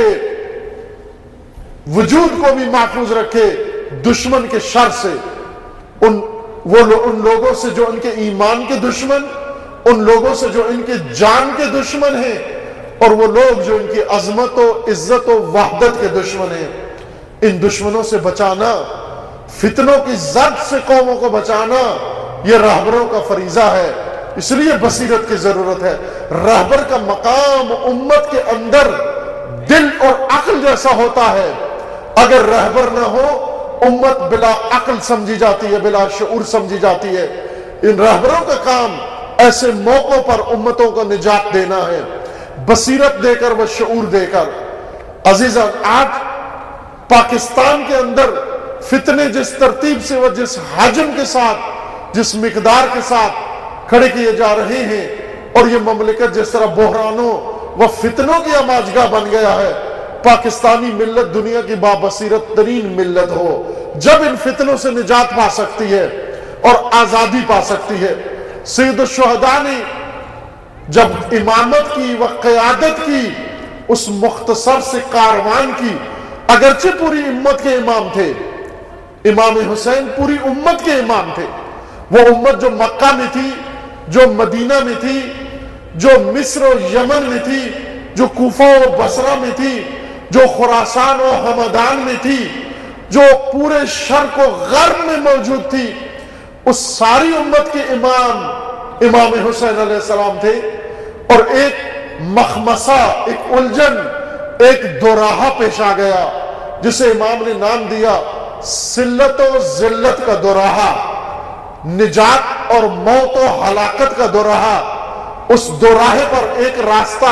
وجود کو بھی محفوظ رکھے دشمن کے شر سے، ان وہ ان لوگوں سے جو ان کے ایمان کے دشمن، ان لوگوں سے جو ان کے جان کے دشمن ہیں، اور وہ لوگ جو ان کی عظمت و عزت و وحدت کے دشمن ہیں۔ ان دشمنوں سے بچانا، فتنوں کی زد سے قوموں کو بچانا، یہ رہبروں کا فریضہ ہے۔ اس لیے بصیرت کی ضرورت ہے۔ رہبر کا مقام امت کے اندر دل اور عقل جیسا ہوتا ہے۔ اگر رہبر نہ ہو، امت بلا عقل سمجھی جاتی ہے، بلا شعور سمجھی جاتی ہے۔ ان رہبروں کا کام ایسے موقعوں پر امتوں کو نجات دینا ہے، بصیرت دے کر و شعور دے کر۔ عزیزان، آج پاکستان کے اندر فتنے جس ترتیب سے و جس حجم کے ساتھ، جس مقدار کے ساتھ کھڑے کیے جا رہے ہیں، اور یہ مملکت جس طرح بحرانوں و فتنوں کی آماجگاہ بن گیا ہے، پاکستانی ملت دنیا کی بابصیرت ترین ملت ہو جب ان فتنوں سے نجات پا سکتی ہے اور آزادی پا سکتی ہے۔ سید الشہداء نے جب امامت کی و قیادت کی، اس مختصر سے کاروان کی، اگرچہ پوری امت کے امام تھے، امام حسین پوری امت کے امام تھے، وہ امت جو مکہ میں تھی، جو مدینہ میں تھی، جو مصر و یمن میں تھی، جو کوفہ و بصرہ میں تھی، جو خراسان و ہمدان میں تھی، جو پورے شرق و غرب میں موجود تھی، اس ساری امت کے امام امام حسین علیہ السلام تھے۔ اور ایک مخمصہ، ایک الجھن، ایک دوراہا پیش آ گیا جسے امام نے نام دیا سلت و ذلت کا دوراہا، نجات اور موت و ہلاکت کا دوراہا۔ اس دوراہے پر ایک راستہ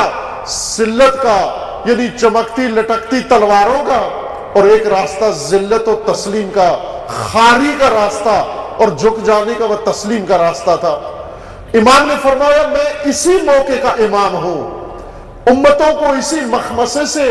سلت کا، یعنی چمکتی لٹکتی تلواروں کا، اور ایک راستہ ذلت و تسلیم کا، خاری کا راستہ اور جھک جانے کا و تسلیم کا راستہ تھا۔ امام نے فرمایا میں اسی موقع کا امام ہوں، امتوں کو اسی مخمصے سے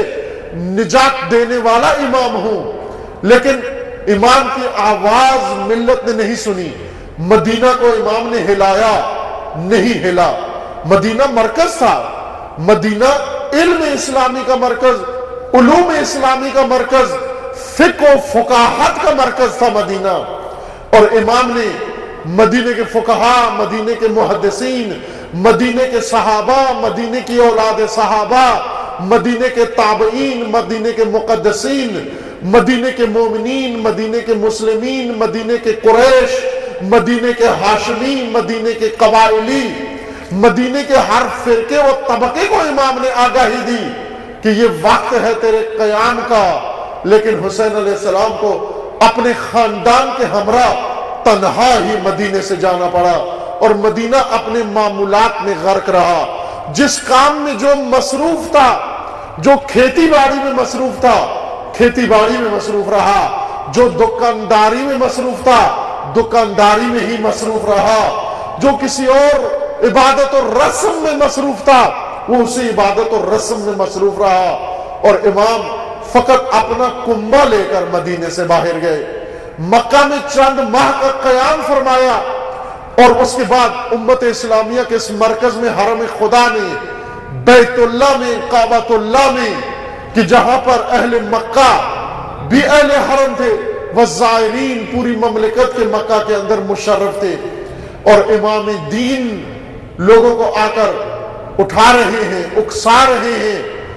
نجات دینے والا امام ہوں۔ لیکن امام کی آواز ملت نے نہیں سنی، مدینہ کو امام نے ہلایا نہیں ہلا۔ مدینہ مرکز تھا، مدینہ علم اسلامی کا مرکز، علوم اسلامی کا مرکز، فقہ و فقاہت کا مرکز تھا مدینہ۔ اور امام نے مدینے کے فقہا، مدینے کے محدثین، مدینے کے صحابہ، مدینے کی اولاد صحابہ، مدینے کے تابعین، مدینے کے مقدسین، مدینے کے مومنین، مدینے کے مسلمین، مدینے کے قریش، مدینے کے ہاشمی، مدینے کے قبائلی، مدینے کے ہر فرقے و طبقے کو امام نے آگاہی دی کہ یہ وقت ہے تیرے قیام کا۔ لیکن حسین علیہ السلام کو اپنے خاندان کے ہمراہ تنہا ہی مدینے سے جانا پڑا، اور مدینہ اپنے معمولات میں غرق رہا۔ جس کام میں جو مصروف تھا، جو کھیتی باڑی میں مصروف تھا، کھیتی باڑی میں مصروف رہا، جو دکانداری میں مصروف تھا، دکانداری میں ہی مصروف رہا، جو کسی اور عبادت اور رسم میں مصروف تھا، وہ اسی عبادت اور رسم میں مصروف رہا۔ اور امام فقط اپنا کنبہ لے کر مدینے سے باہر گئے، مکہ میں چند ماہ کا قیام فرمایا، اور اس کے بعد امت اسلامیہ کے اس مرکز میں، حرم خدا میں، بیت اللہ میں، کعبۃ اللہ میں، کہ جہاں پر اہل مکہ بھی اہل حرم تھے، والزائرین پوری مملکت کے مکہ کے اندر مشرف تھے، اور امام دین لوگوں کو آ کر اٹھا رہے ہیں، اکسا رہے ہیں،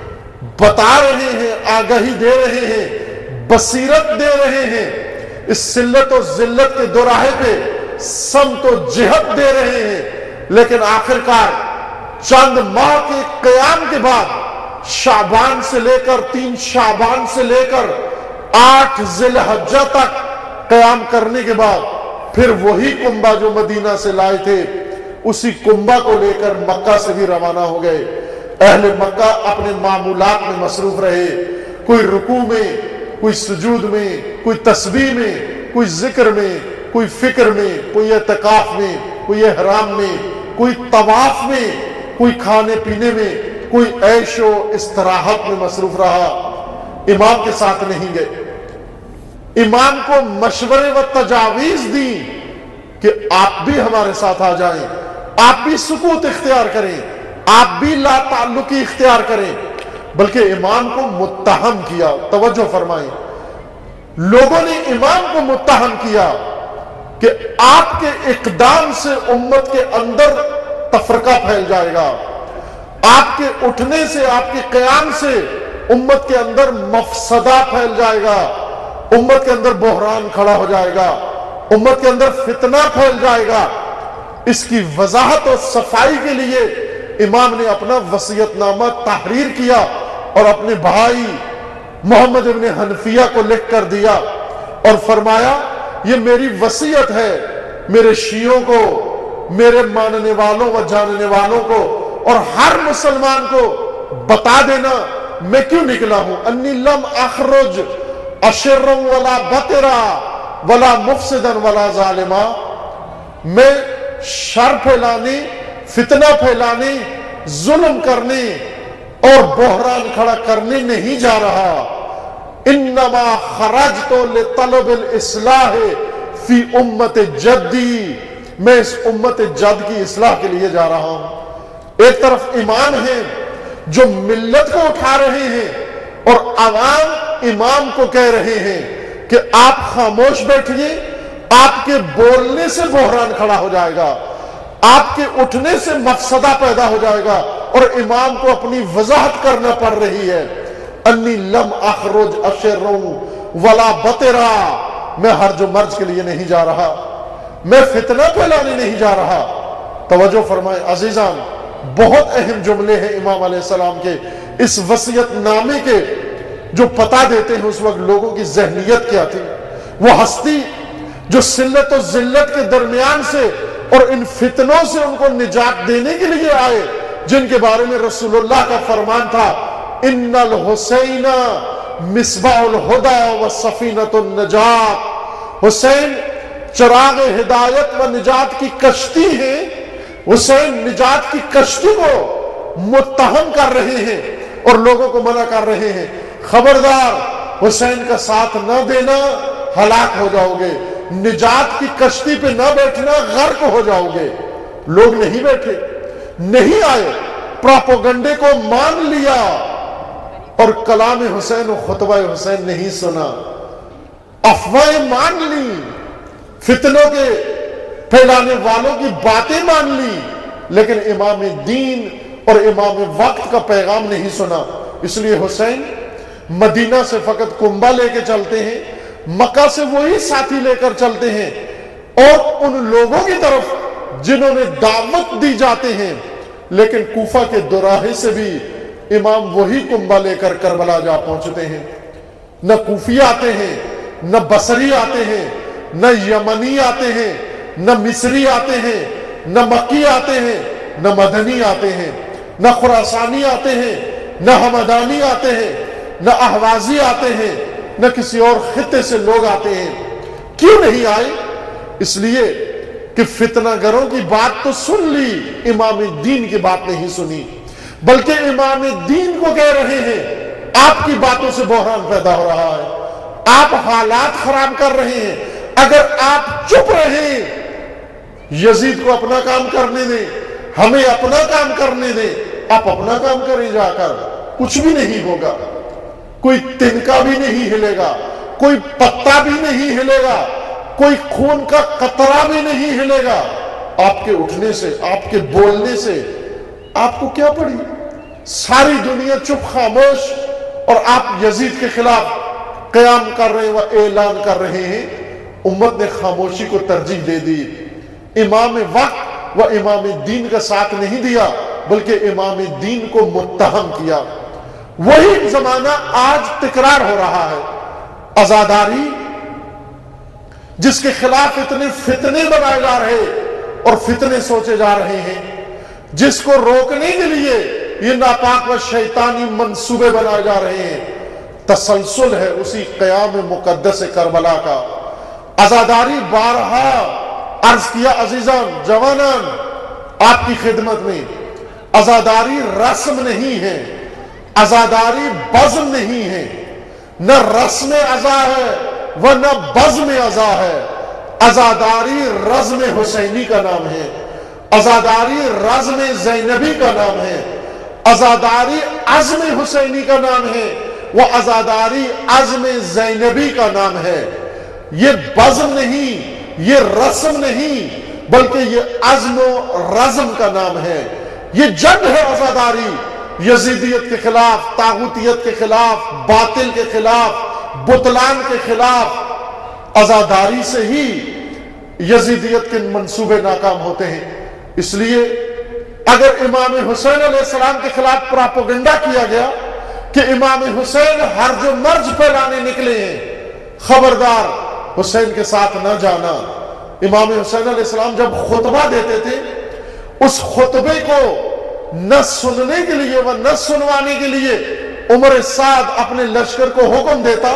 بتا رہے ہیں، آگاہی دے رہے ہیں، بصیرت دے رہے ہیں، اس سلت و ذلت کے دوراہے پہ سمت و جہت دے رہے ہیں۔ لیکن آخرکار چند ماہ کے قیام کے بعد، شعبان سے لے کر تین شعبان سے لے کر آٹھ ذی الحجہ تک قیام کرنے کے بعد، پھر وہی کنبہ جو مدینہ سے لائے تھے، اسی کنبہ کو لے کر مکہ سے بھی روانہ ہو گئے۔ اہل مکہ اپنے معمولات میں مصروف رہے، کوئی رکوع میں، کوئی سجود میں، کوئی تسبیح میں، کوئی ذکر میں، کوئی فکر میں، کوئی اعتکاف میں، کوئی احرام میں، کوئی طواف میں، کوئی کھانے پینے میں، کوئی عیش و استراحت میں مصروف رہا۔ امام کے ساتھ نہیں گئے، امام کو مشورے و تجاویز دی کہ آپ بھی ہمارے ساتھ آ جائیں، آپ بھی سکوت اختیار کریں، آپ بھی لا تعلقی اختیار کریں، بلکہ امام کو متہم کیا۔ توجہ فرمائیں، لوگوں نے امام کو متہم کیا کہ آپ کے اقدام سے امت کے اندر تفرقہ پھیل جائے گا، آپ کے اٹھنے سے، آپ کے قیام سے امت کے اندر مفسدہ پھیل جائے گا، امت کے اندر بحران کھڑا ہو جائے گا، امت کے اندر فتنہ پھیل جائے گا۔ اس کی وضاحت اور صفائی کے لیے امام نے اپنا وصیت نامہ تحریر کیا اور اپنے بھائی محمد ابن حنفیہ کو لکھ کر دیا، اور فرمایا یہ میری وصیت ہے، میرے شیعوں کو، میرے ماننے والوں و جاننے والوں کو اور ہر مسلمان کو بتا دینا میں کیوں نکلا ہوں۔ انی لم اخرج اشرا ولا بطرا ولا مفسدا ولا ظالما، میں شر پھیلانے، فتنہ پھیلانے، ظلم کرنے اور بحران کھڑا کرنے نہیں جا رہا۔ انما خرجت لطلب الاصلاح فی امت جدی، میں اس امت جد کی اصلاح کے لیے جا رہا ہوں۔ ایک طرف امام ہیں جو ملت کو اٹھا رہے ہیں اور عوام امام کو کہہ رہے ہیں کہ آپ خاموش بیٹھیے، آپ کے بولنے سے بحران کھڑا ہو جائے گا، آپ کے اٹھنے سے مفسدہ پیدا ہو جائے گا، اور امام کو اپنی وضاحت کرنا پڑ رہی ہے۔ انی لم اخرج اشرا ولا بطرا، میں ہرج و مرج کے لیے نہیں جا رہا، میں فتنہ پھیلانے نہیں جا رہا۔ توجہ فرمائے عزیزان، بہت اہم جملے ہیں امام علیہ السلام کے، اس وصیت نامے کے، جو پتا دیتے ہیں اس وقت لوگوں کی ذہنیت کیا تھی۔ وہ ہستی جو سلت و ذلت کے درمیان سے اور ان فتنوں سے ان کو نجات دینے کے لیے آئے، جن کے بارے میں رسول اللہ کا فرمان تھا، ان الحسین مصباح الہدی و سفینۃ النجات، حسین چراغ ہدایت و نجات کی کشتی ہے۔ حسین نجات کی کشتی کو متہم کر رہے ہیں اور لوگوں کو منع کر رہے ہیں، خبردار حسین کا ساتھ نہ دینا، ہلاک ہو جاؤ گے، نجات کی کشتی پہ نہ بیٹھنا، غرق ہو جاؤ گے۔ لوگ نہیں بیٹھے، نہیں آئے، پراپوگنڈے کو مان لیا اور کلام حسین و خطبہ حسین نہیں سنا، افواہیں مان لی، فتنوں کے پھیلانے والوں کی باتیں مان لی، لیکن امام دین اور امام وقت کا پیغام نہیں سنا۔ اس لیے حسین مدینہ سے فقط کنبہ لے کے چلتے ہیں، مکہ سے وہی ساتھی لے کر چلتے ہیں، اور ان لوگوں کی طرف جنہوں نے دعوت دی جاتے ہیں، لیکن کوفہ کے دوراہے سے بھی امام وہی کنبہ لے کر کربلا جا پہنچتے ہیں۔ نہ کوفی آتے ہیں، نہ بصری آتے ہیں، نہ یمنی آتے ہیں، نہ مصری آتے ہیں، نہ مکی آتے ہیں، نہ مدنی آتے ہیں، نہ خراسانی آتے ہیں، نہ ہمدانی آتے ہیں، نہ احوازی آتے ہیں، نہ کسی اور خطے سے لوگ آتے ہیں۔ کیوں نہیں آئے؟ اس لیے کہ فتنہ گروں کی بات تو سن لی، امام دین کی بات نہیں سنی، بلکہ امام دین کو کہہ رہے ہیں آپ کی باتوں سے بحران پیدا ہو رہا ہے، آپ حالات خراب کر رہے ہیں، اگر آپ چپ رہیں، یزید کو اپنا کام کرنے دیں، ہمیں اپنا کام کرنے دیں، آپ اپنا کام کریں جا کر، کچھ بھی نہیں ہوگا، کوئی تنکا بھی نہیں ہلے گا، کوئی پتا بھی نہیں ہلے گا، کوئی خون کا قطرہ بھی نہیں ہلے گا۔ آپ کے اٹھنے سے، آپ کے بولنے سے آپ کو کیا پڑی؟ ساری دنیا چپ خاموش، اور آپ یزید کے خلاف قیام کر رہے ہیں و اعلان کر رہے ہیں۔ امت نے خاموشی کو ترجیح دے دی، امام وقت و امام دین کا ساتھ نہیں دیا، بلکہ امام دین کو متہم کیا۔ وہی زمانہ آج تکرار ہو رہا ہے۔ عزاداری جس کے خلاف اتنے فتنے بنائے جا رہے اور فتنے سوچے جا رہے ہیں، جس کو روکنے کے لیے یہ ناپاک و شیطانی منصوبے بنائے جا رہے ہیں، تسلسل ہے اسی قیام مقدس کربلا کا۔ عزاداری بارہا عرض کیا عزیزان، جوانان، آپ کی خدمت میں، عزاداری رسم نہیں ہے، عزاداری بزم نہیں ہے، نہ رسم عزا ہے و نہ بزم عزا ہے۔ عزاداری رزم حسینی کا نام ہے، عزاداری رزم زینبی کا نام ہے، عزاداری عزم حسینی کا نام ہے، وہ عزاداری عزم زینبی کا نام ہے۔ یہ بزم نہیں، یہ رسم نہیں، بلکہ یہ عزم و رزم کا نام ہے۔ یہ جنگ ہے عزاداری، یزیدیت کے خلاف، طاغوتیت کے خلاف، باطل کے خلاف، بطلان کے خلاف۔ عزاداری سے ہی یزیدیت کے منصوبے ناکام ہوتے ہیں۔ اس لیے اگر امام حسین علیہ السلام کے خلاف پراپوگنڈا کیا گیا کہ امام حسین ہرج و مرج پھیلانے نکلے ہیں، خبردار حسین کے ساتھ نہ جانا۔ امام حسین علیہ السلام جب خطبہ دیتے تھے، اس خطبے کو نہ سننے کے لیے و نہ سنوانے کے لیے عمر سعد اپنے لشکر کو حکم دیتا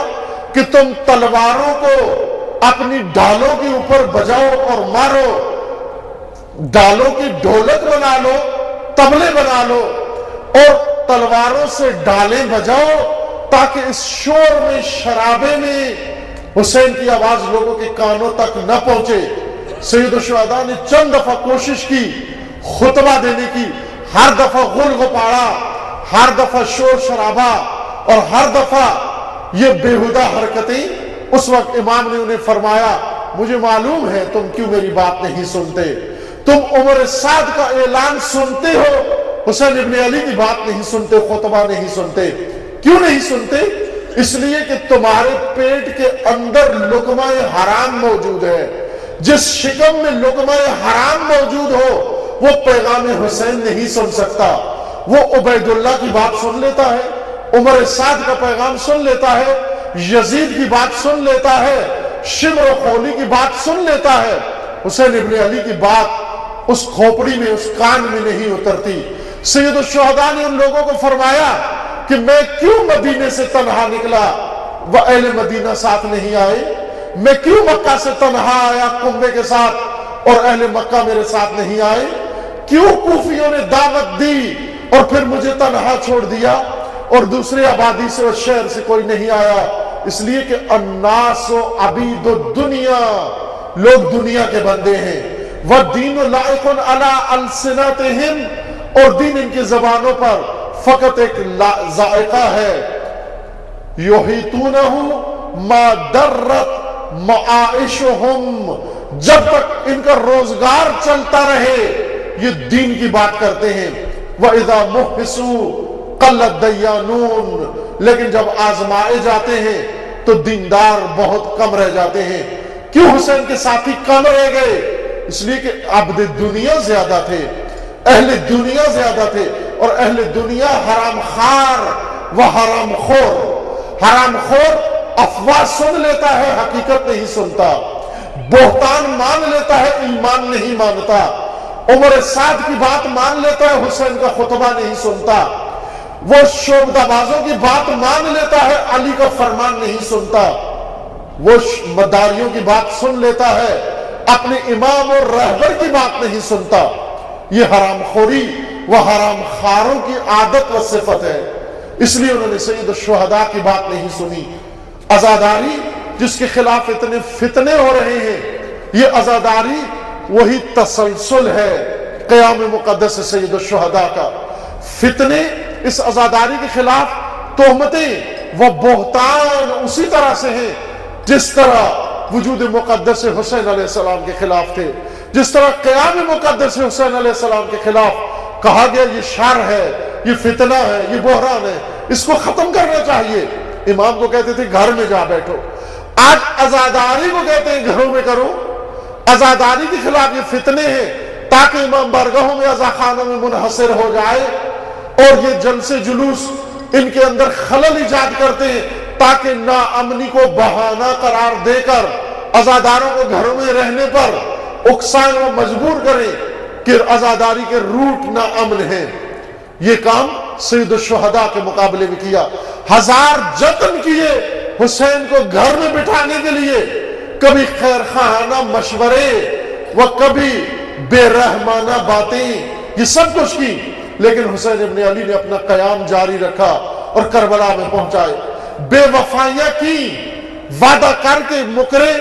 کہ تم تلواروں کو اپنی ڈالوں کے اوپر بجاؤ اور مارو، ڈالوں کی ڈھولک بنا لو، طبلے بنا لو اور تلواروں سے ڈالیں بجاؤ تاکہ اس شور میں شرابے میں حسین کی آواز لوگوں کے کانوں تک نہ پہنچے۔ سید الشہداء نے چند دفعہ کوشش کی خطبہ دینے کی، ہر دفعہ غل غپاڑا، ہر دفعہ شور شرابہ اور ہر دفعہ یہ بےہودہ حرکتیں۔ اس وقت امام نے انہیں فرمایا مجھے معلوم ہے تم کیوں میری بات نہیں سنتے، تم عمر سعد کا اعلان سنتے ہو، حسین ابن علی کی بات نہیں سنتے، خطبہ نہیں سنتے۔ کیوں نہیں سنتے؟ اس لیے کہ تمہارے پیٹ کے اندر لقمہ حرام موجود ہے، جس شکم میں لقمہ حرام موجود ہو وہ پیغام حسین نہیں سن سکتا۔ وہ عبید اللہ کی بات سن لیتا ہے، عمر سعد کا پیغام سن لیتا ہے، یزید کی بات سن لیتا ہے، شمر و خولی کی بات سن لیتا ہے، حسین ابن علی کی بات اس کھوپڑی میں، اس کان میں نہیں اترتی۔ سید الشہداء نے ان لوگوں کو فرمایا کہ میں کیوں مدینے سے تنہا نکلا، وہ اہل مدینہ ساتھ نہیں آئے؟ میں کیوں مکہ سے تنہا آیا کنبے کے ساتھ اور اہل مکہ میرے ساتھ نہیں آئے؟ کیوں کوفیوں نے دعوت دی اور پھر مجھے تنہا چھوڑ دیا اور دوسرے آبادی سے اور شہر سے کوئی نہیں آیا؟ اس لیے کہ الناس عبید الدنیا، لوگ دنیا کے بندے ہیں، وَالدِّينُ لَائِقٌ عَلَىٰ أَلْسِنَتِهِمْ، اور دین ان کی زبانوں پر فقط ایک ذائقہ ہے۔ يُحِيطُونَهُ مَا دَرَّتْ مَعَائِشُهُمْ، جب تک ان کا روزگار چلتا رہے یہ دین کی بات کرتے ہیں۔ وَإِذَا مُحِّسُوا قَلَّتْ دَيَّانُونَ، لیکن جب آزمائے جاتے ہیں تو دیندار بہت کم رہ جاتے ہیں۔ کیوں حسین کے ساتھی کم رہ گئے؟ اس لیے کہ عبد دنیا زیادہ تھے، اہل دنیا زیادہ تھے، اور اہل دنیا حرام خار و حرام خور۔ حرام خور افواہ سن لیتا ہے، حقیقت نہیں سنتا، بہتان مان لیتا ہے، ایمان نہیں مانتا، عمر سعد کی بات مان لیتا ہے، حسین کا خطبہ نہیں سنتا، وہ شعبدہ بازوں کی بات مان لیتا ہے، علی کا فرمان نہیں سنتا، وہ مداریوں کی بات سن لیتا ہے، اپنے امام اور رہبر کی بات نہیں سنتا۔ یہ حرام خوری و حرام خاروں کی عادت و صفت ہے، اس لیے انہوں نے سید الشہداء کی بات نہیں سنی۔ عزاداری جس کے خلاف اتنے فتنے ہو رہے ہیں، یہ عزاداری وہی تسلسل ہے قیام مقدس سید الشہداء کا۔ فتنے اس عزاداری کے خلاف تہمتیں و بہتان اسی طرح سے ہیں جس طرح وجود مقدس حسین علیہ السلام کے خلاف تھے، جس طرح قیام مقدس حسین علیہ السلام کے خلاف کہا گیا یہ شر ہے، یہ فتنہ ہے، یہ بحران ہے، اس کو ختم کرنا چاہیے۔ امام کو کہتے تھے گھر میں جا بیٹھو، آج عزاداری کو کہتے ہیں گھروں میں کرو۔ عزاداری کے خلاف یہ فتنے ہیں تاکہ امام بارگاہوں میں عزاخانوں میں منحصر ہو جائے، اور یہ جلسے جلوس ان کے اندر خلل ایجاد کرتے ہیں تاکہ ناامنی کو بہانہ قرار دے کر عزاداروں کو گھروں میں رہنے پر اکسائیں و مجبور کریں کہ عزاداری کے روٹ ناامن ہیں۔ یہ کام سید الشہداء کے مقابلے میں کیا، ہزار جتن کیے حسین کو گھر میں بٹھانے کے لیے، کبھی خیر خواہانہ مشورے و کبھی بے رحمانہ باتیں، یہ سب کچھ کی، لیکن حسین ابن علی نے اپنا قیام جاری رکھا اور کربلا میں پہنچائے۔ بے وفائیاں کی، وعدہ کر کے مکرے،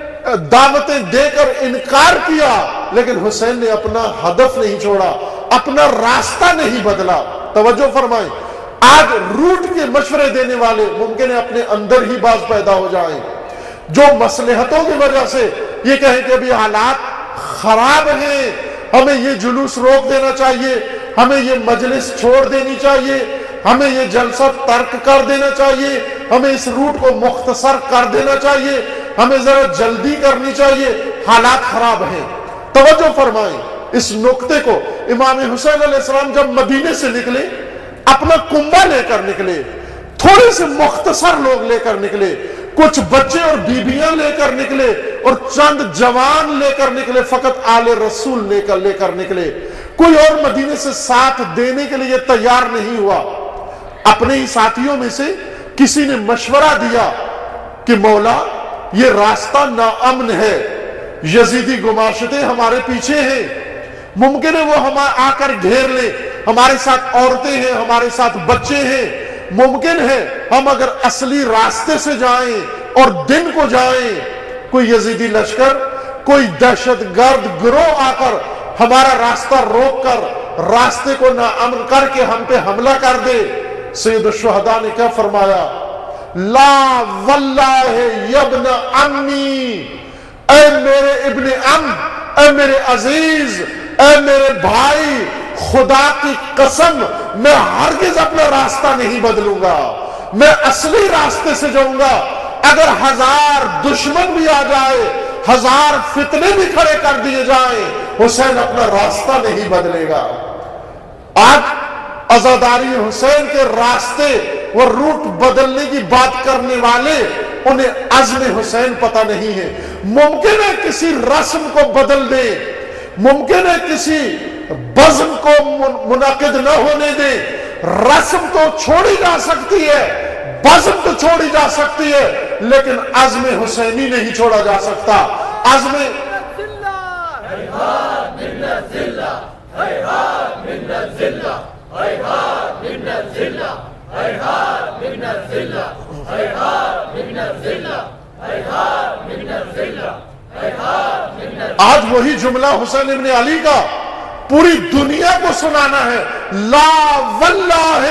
دعوتیں دے کر انکار کیا، لیکن حسین نے اپنا ہدف نہیں چھوڑا، اپنا راستہ نہیں بدلا۔ توجہ فرمائیں، آج روٹ کے مشورے دینے والے ممکن ہے اپنے اندر ہی باز پیدا ہو جائیں، جو مصلحتوں کی وجہ سے یہ کہیں کہ ابھی حالات خراب ہیں، ہمیں یہ جلوس روک دینا چاہیے، ہمیں یہ مجلس چھوڑ دینی چاہیے، ہمیں یہ جلسہ ترک کر دینا چاہیے، ہمیں اس روٹ کو مختصر کر دینا چاہیے، ہمیں ذرا جلدی کرنی چاہیے، حالات خراب ہیں۔ توجہ فرمائیں اس نقطے کو۔ امام حسین علیہ السلام جب مدینے سے نکلے، اپنا کنبہ لے کر نکلے، تھوڑے سے مختصر لوگ لے کر نکلے، کچھ بچے اور بیبیاں لے کر نکلے اور چند جوان لے کر نکلے، فقط آل رسول لے کر لے کر نکلے، کوئی اور مدینے سے ساتھ دینے کے لیے تیار نہیں ہوا۔ اپنے ہی ساتھیوں میں سے کسی نے مشورہ دیا کہ مولا یہ راستہ ناامن ہے، یزیدی گماشتے ہمارے پیچھے ہیں، ممکن ہے وہ ہم آ کر گھیر لیں، ہمارے ساتھ عورتیں ہیں، ہمارے ساتھ بچے ہیں، ممکن ہے ہم اگر اصلی راستے سے جائیں اور دن کو جائیں، کوئی یزیدی لشکر، کوئی دہشت گرد گروہ آ کر ہمارا راستہ روک کر راستے کو ناامن کر کے ہم پہ حملہ کر دے۔ سید الشہداء نے کیا فرمایا؟ لا واللہ یبن امی، اے میرے ابن ام، اے میرے عزیز، اے میرے بھائی، خدا کی قسم میں ہرگز اپنا راستہ نہیں بدلوں گا، میں اصلی راستے سے جاؤں گا، اگر ہزار دشمن بھی آ جائے، ہزار فتنے بھی کھڑے کر دیے جائیں، حسین اپنا راستہ نہیں بدلے گا۔ آج عزاداری حسین کے راستے وہ روٹ بدلنے کی بات کرنے والے، انہیں عزم حسین پتہ نہیں ہے۔ ممکن ہے کسی رسم کو بدل دے، ممکن ہے کسی بزم کو منعقد نہ ہونے دے، رسم تو چھوڑی جا سکتی ہے، بزم تو چھوڑی جا سکتی ہے، لیکن عزم حسینی نہیں چھوڑا جا سکتا۔ عزم آج وہی جملہ حسین ابن علی کا پوری دنیا کو سنانا ہے، لا واللہ،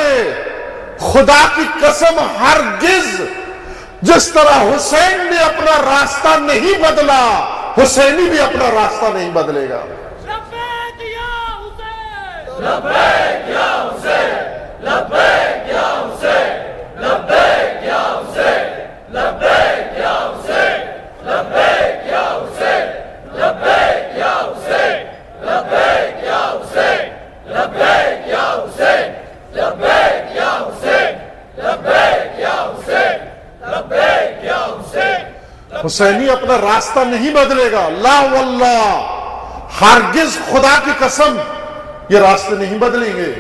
خدا کی قسم ہرگز جس طرح حسین نے اپنا راستہ نہیں بدلا، حسینی بھی اپنا راستہ نہیں بدلے گا۔ لبیک یا حسین، لبیک یا حسین، لبیک یا حسین، لبیک یا حسین، لبیک یا حسین، لبیک یا حسین، لبیک یا حسین، لبیک یا حسین، لبیک یا حسین، لبیک یا حسین، لبیک یا حسین، لبیک یا حسین۔ حسینی اپنا راستہ نہیں بدلے گا، لا واللہ، ہرگز خدا کی قسم یہ راستے نہیں بدلیں گے۔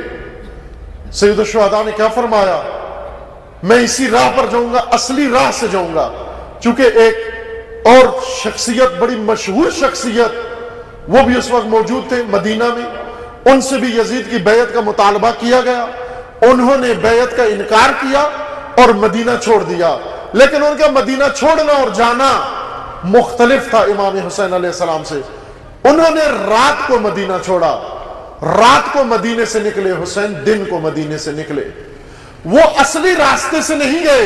سید الشہداء نے کیا فرمایا؟ میں اسی راہ پر جاؤں گا، اصلی راہ سے جاؤں گا۔ چونکہ ایک اور شخصیت، بڑی مشہور شخصیت، وہ بھی اس وقت موجود تھے مدینہ میں، ان سے بھی یزید کی بیعت کا مطالبہ کیا گیا، انہوں نے بیعت کا انکار کیا اور مدینہ چھوڑ دیا۔ لیکن ان کا مدینہ چھوڑنا اور جانا مختلف تھا امام حسین علیہ السلام سے۔ انہوں نے رات کو مدینہ چھوڑا، رات کو مدینے سے نکلے، حسین دن کو مدینے سے نکلے۔ وہ اصلی راستے سے نہیں گئے،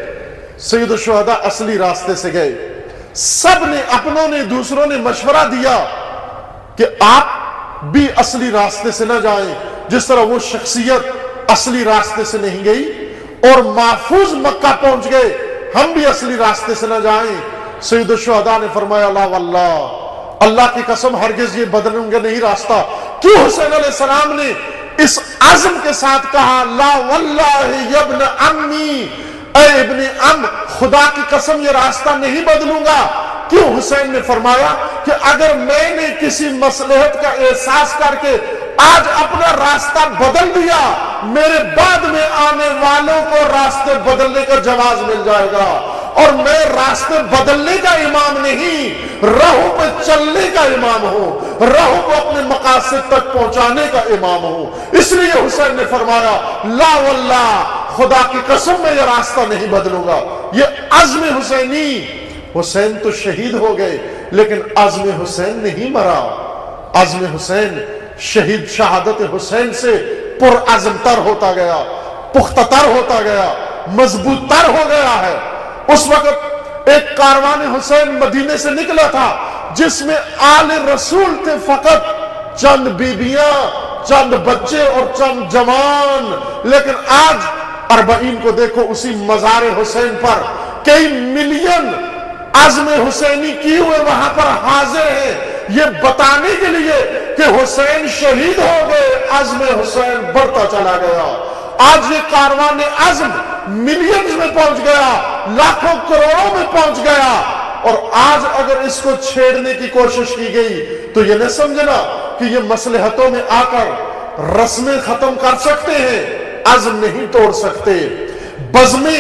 سید الشہداء اصلی راستے سے گئے۔ سب نے، اپنوں نے، دوسروں نے مشورہ دیا کہ آپ بھی اصلی راستے سے نہ جائیں، جس طرح وہ شخصیت اصلی راستے سے نہیں گئی اور محفوظ مکہ پہنچ گئے، ہم بھی اصلی راستے سے نہ جائیں۔ سید الشہداء نے فرمایا لا واللہ، اللہ کی قسم ہرگز یہ بدلوں گے نہیں راستہ۔ کیوں حسین علیہ السلام نے اس عزم کے ساتھ کہا لا واللہ یبن امی، اے ابن ام، خدا کی قسم یہ راستہ نہیں بدلوں گا؟ کیوں حسین نے فرمایا کہ اگر میں نے کسی مصلحت کا احساس کر کے آج اپنا راستہ بدل دیا، میرے بعد میں آنے والوں کو راستے بدلنے کا جواز مل جائے گا، اور میں راستے بدلنے کا امام نہیں، راہوں پہ چلنے کا امام ہوں، راہوں کو اپنے مقاصد تک پہنچانے کا امام ہوں۔ اس لیے حسین نے فرمایا لا واللہ، خدا کی قسم میں یہ راستہ نہیں بدلوں گا۔ یہ عزم حسینی، حسین تو شہید ہو گئے لیکن عزم حسین نہیں مرا۔ عزم حسین، شہید شہادت حسین سے پرعزم تر ہوتا گیا، پختہ تر ہوتا گیا، مضبوط تر ہو گیا ہے۔ اس وقت ایک کاروان حسین مدینے سے نکلا تھا جس میں آل رسول تھے فقط، چند بیبیاں، چند بچے اور چند جوان، لیکن آج اربعین کو دیکھو، اسی مزار حسین پر کئی ملین عزم حسینی کیے ہوئے وہاں پر حاضر ہیں، یہ بتانے کے لیے کہ حسین شہید ہو گئے، عزم حسین بڑھتا چلا گیا۔ آج یہ کاروان عزم ملینز میں پہنچ گیا، لاکھوں کروڑوں میں پہنچ گیا، اور آج اگر اس کو چھیڑنے کی کوشش کی گئی تو یہ نہ سمجھنا کہ یہ مصلحتوں میں آ کر رسمیں ختم کر سکتے ہیں، عزم نہیں توڑ سکتے، بزمیں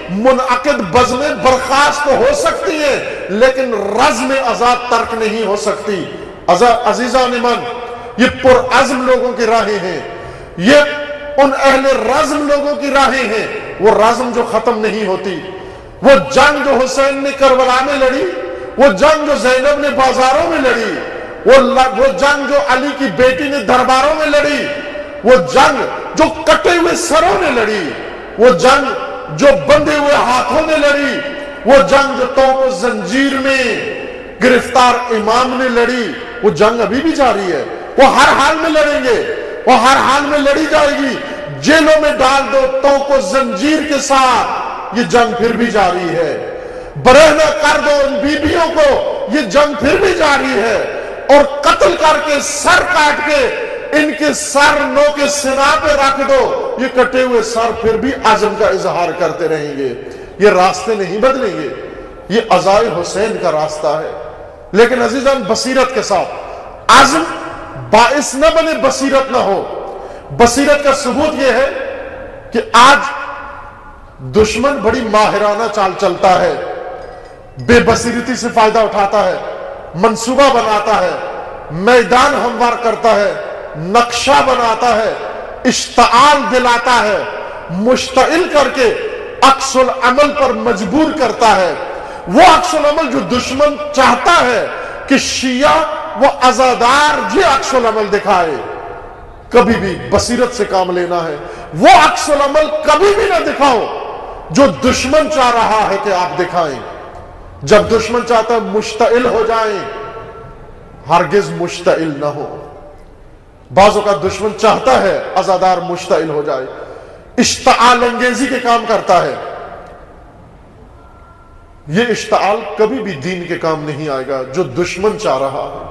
منعقد بزمیں برخاست ہو سکتی ہیں لیکن رزم آزاد ترک نہیں ہو سکتی۔ عزیزان ایمان، یہ پرعزم لوگوں کی راہیں ہیں، یہ ان اہل رزم لوگوں کی راہیں ہیں، وہ رزم جو ختم نہیں ہوتی، وہ جنگ جو حسین نے کربلا میں لڑی، وہ جنگ جو زینب نے بازاروں میں لڑی، وہ جنگ جو علی کی بیٹی نے درباروں میں لڑی، وہ جنگ جو کٹے ہوئے سروں نے لڑی، وہ جنگ جو بندے ہوئے ہاتھوں نے لڑی، وہ جنگ جو توپ و زنجیر میں گرفتار امام نے لڑی، وہ جنگ ابھی بھی جاری ہے، وہ ہر حال میں لڑیں گے، وہ ہر حال میں لڑی جائے گی۔ جیلوں میں ڈال دو توپ و زنجیر کے ساتھ، یہ جنگ پھر بھی جاری ہے۔ برہنہ کر دو ان بیبیوں کو، یہ جنگ پھر بھی جاری ہے۔ اور قتل کر کے سر کاٹ کے ان کے سر نو کے سنا پہ رکھ دو، یہ کٹے ہوئے سر پھر بھی عزم کا اظہار کرتے رہیں گے۔ یہ راستے نہیں بدلیں گے، یہ عزائے حسین کا راستہ ہے۔ لیکن عزیزان، بصیرت کے ساتھ عزم باعث نہ بنے بصیرت نہ ہو۔ بصیرت کا ثبوت یہ ہے کہ آج دشمن بڑی ماہرانہ چال چلتا ہے، بے بصیرتی سے فائدہ اٹھاتا ہے، منصوبہ بناتا ہے، میدان ہموار کرتا ہے، نقشہ بناتا ہے، اشتعال دلاتا ہے، مشتعل کر کے عکس العمل پر مجبور کرتا ہے۔ وہ عکس العمل جو دشمن چاہتا ہے کہ شیعہ وہ عزادار یہ عکس العمل دکھائے، کبھی بھی بصیرت سے کام لینا ہے۔ وہ عکس العمل کبھی بھی نہ دکھاؤ جو دشمن چاہ رہا ہے کہ آپ دکھائیں۔ جب دشمن چاہتا ہے مشتعل ہو جائیں، ہرگز مشتعل نہ ہو۔ بعضوں کا دشمن چاہتا ہے عزادار مشتعل ہو جائے، اشتعال انگیزی کے کام کرتا ہے۔ یہ اشتعال کبھی بھی دین کے کام نہیں آئے گا۔ جو دشمن چاہ رہا ہے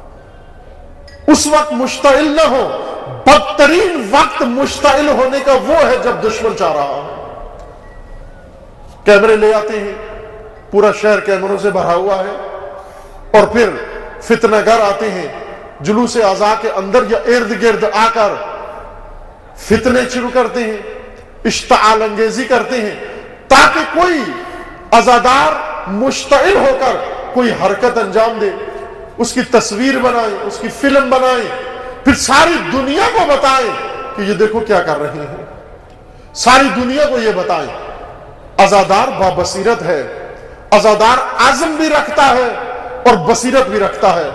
اس وقت مشتعل نہ ہو۔ بدترین وقت مشتعل ہونے کا وہ ہے جب دشمن چاہ رہا ہے۔ کیمرے لے آتے ہیں، پورا شہر کیمروں سے بھرا ہوا ہے، اور پھر فتنہ گر آتے ہیں جلوس اعضاء کے اندر یا ارد گرد آ کر فتنے شروع کرتے ہیں، اشتعال انگیزی کرتے ہیں، تاکہ کوئی عزادار مشتعل ہو کر کوئی حرکت انجام دے، اس کی تصویر بنائیں، اس کی فلم بنائیں، پھر ساری دنیا کو بتائیں کہ یہ دیکھو کیا کر رہے ہیں۔ ساری دنیا کو یہ بتائیں۔ عزادار بابصیرت ہے، عزادار عزم بھی رکھتا ہے اور بصیرت بھی رکھتا ہے۔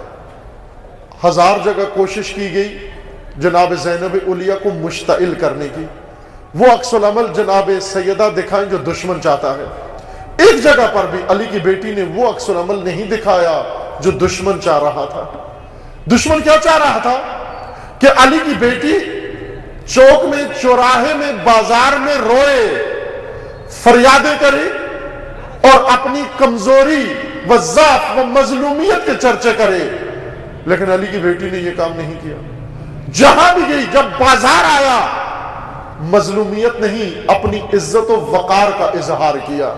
ہزار جگہ کوشش کی گئی جناب زینب علیہ کو مشتعل کرنے کی، وہ عکس العمل جناب سیدہ دکھائیں جو دشمن چاہتا ہے۔ ایک جگہ پر بھی علی کی بیٹی نے وہ عکس العمل نہیں دکھایا جو دشمن چاہ رہا تھا۔ دشمن کیا چاہ رہا تھا کہ علی کی بیٹی چوک میں، چوراہے میں، بازار میں روئے، فریادیں کرے اور اپنی کمزوری و ضعف و مظلومیت کے چرچے کرے۔ لیکن علی کی بیٹی نے یہ کام نہیں کیا۔ جہاں بھی گئی، جب بازار آیا، مظلومیت نہیں، اپنی عزت و وقار کا اظہار کیا۔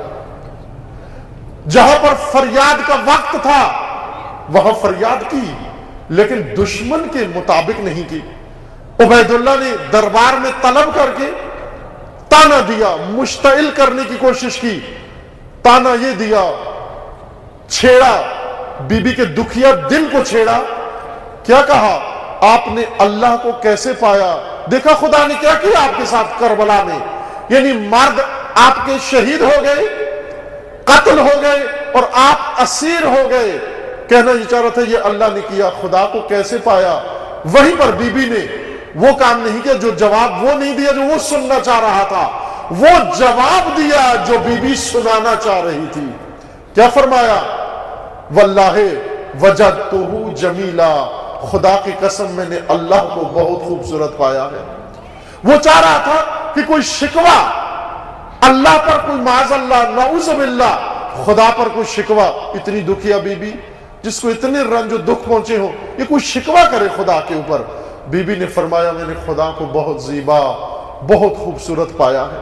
جہاں پر فریاد کا وقت تھا وہاں فریاد کی، لیکن دشمن کے مطابق نہیں کی۔ عبید اللہ نے دربار میں طلب کر کے تانا دیا، مشتعل کرنے کی کوشش کی، تانا یہ دیا، چھیڑا، بی بی کے دکھیا دل کو چھیڑا۔ کیا کہا؟ آپ نے اللہ کو کیسے پایا؟ دیکھا خدا نے کیا کیا آپ کے ساتھ کربلا میں؟ یعنی مرد آپ کے شہید ہو گئے، قتل ہو گئے، اور آپ اسیر ہو گئے۔ کہنا یہ چاہ رہا تھا یہ اللہ نے کیا، خدا کو کیسے پایا؟ وہیں پر بی بی نے وہ کام نہیں کیا، جو جواب وہ نہیں دیا جو وہ سننا چاہ رہا تھا، وہ جواب دیا جو بی بی سنانا چاہ رہی تھی۔ کیا فرمایا؟ واللہ وجدتہ جمیلا، خدا کی قسم میں نے اللہ کو بہت خوبصورت پایا ہے۔ وہ چاہ رہا تھا کہ کوئی شکوہ اللہ پر، کوئی معاذ اللہ، نعوذ باللہ خدا پر کوئی شکوہ، اتنی دکھیا بی بی جس کو اتنے رنج و دکھ پہنچے ہوں، یہ کوئی شکوہ کرے خدا کے اوپر۔ بی بی نے فرمایا میں نے خدا کو بہت زیبا، بہت خوبصورت پایا ہے۔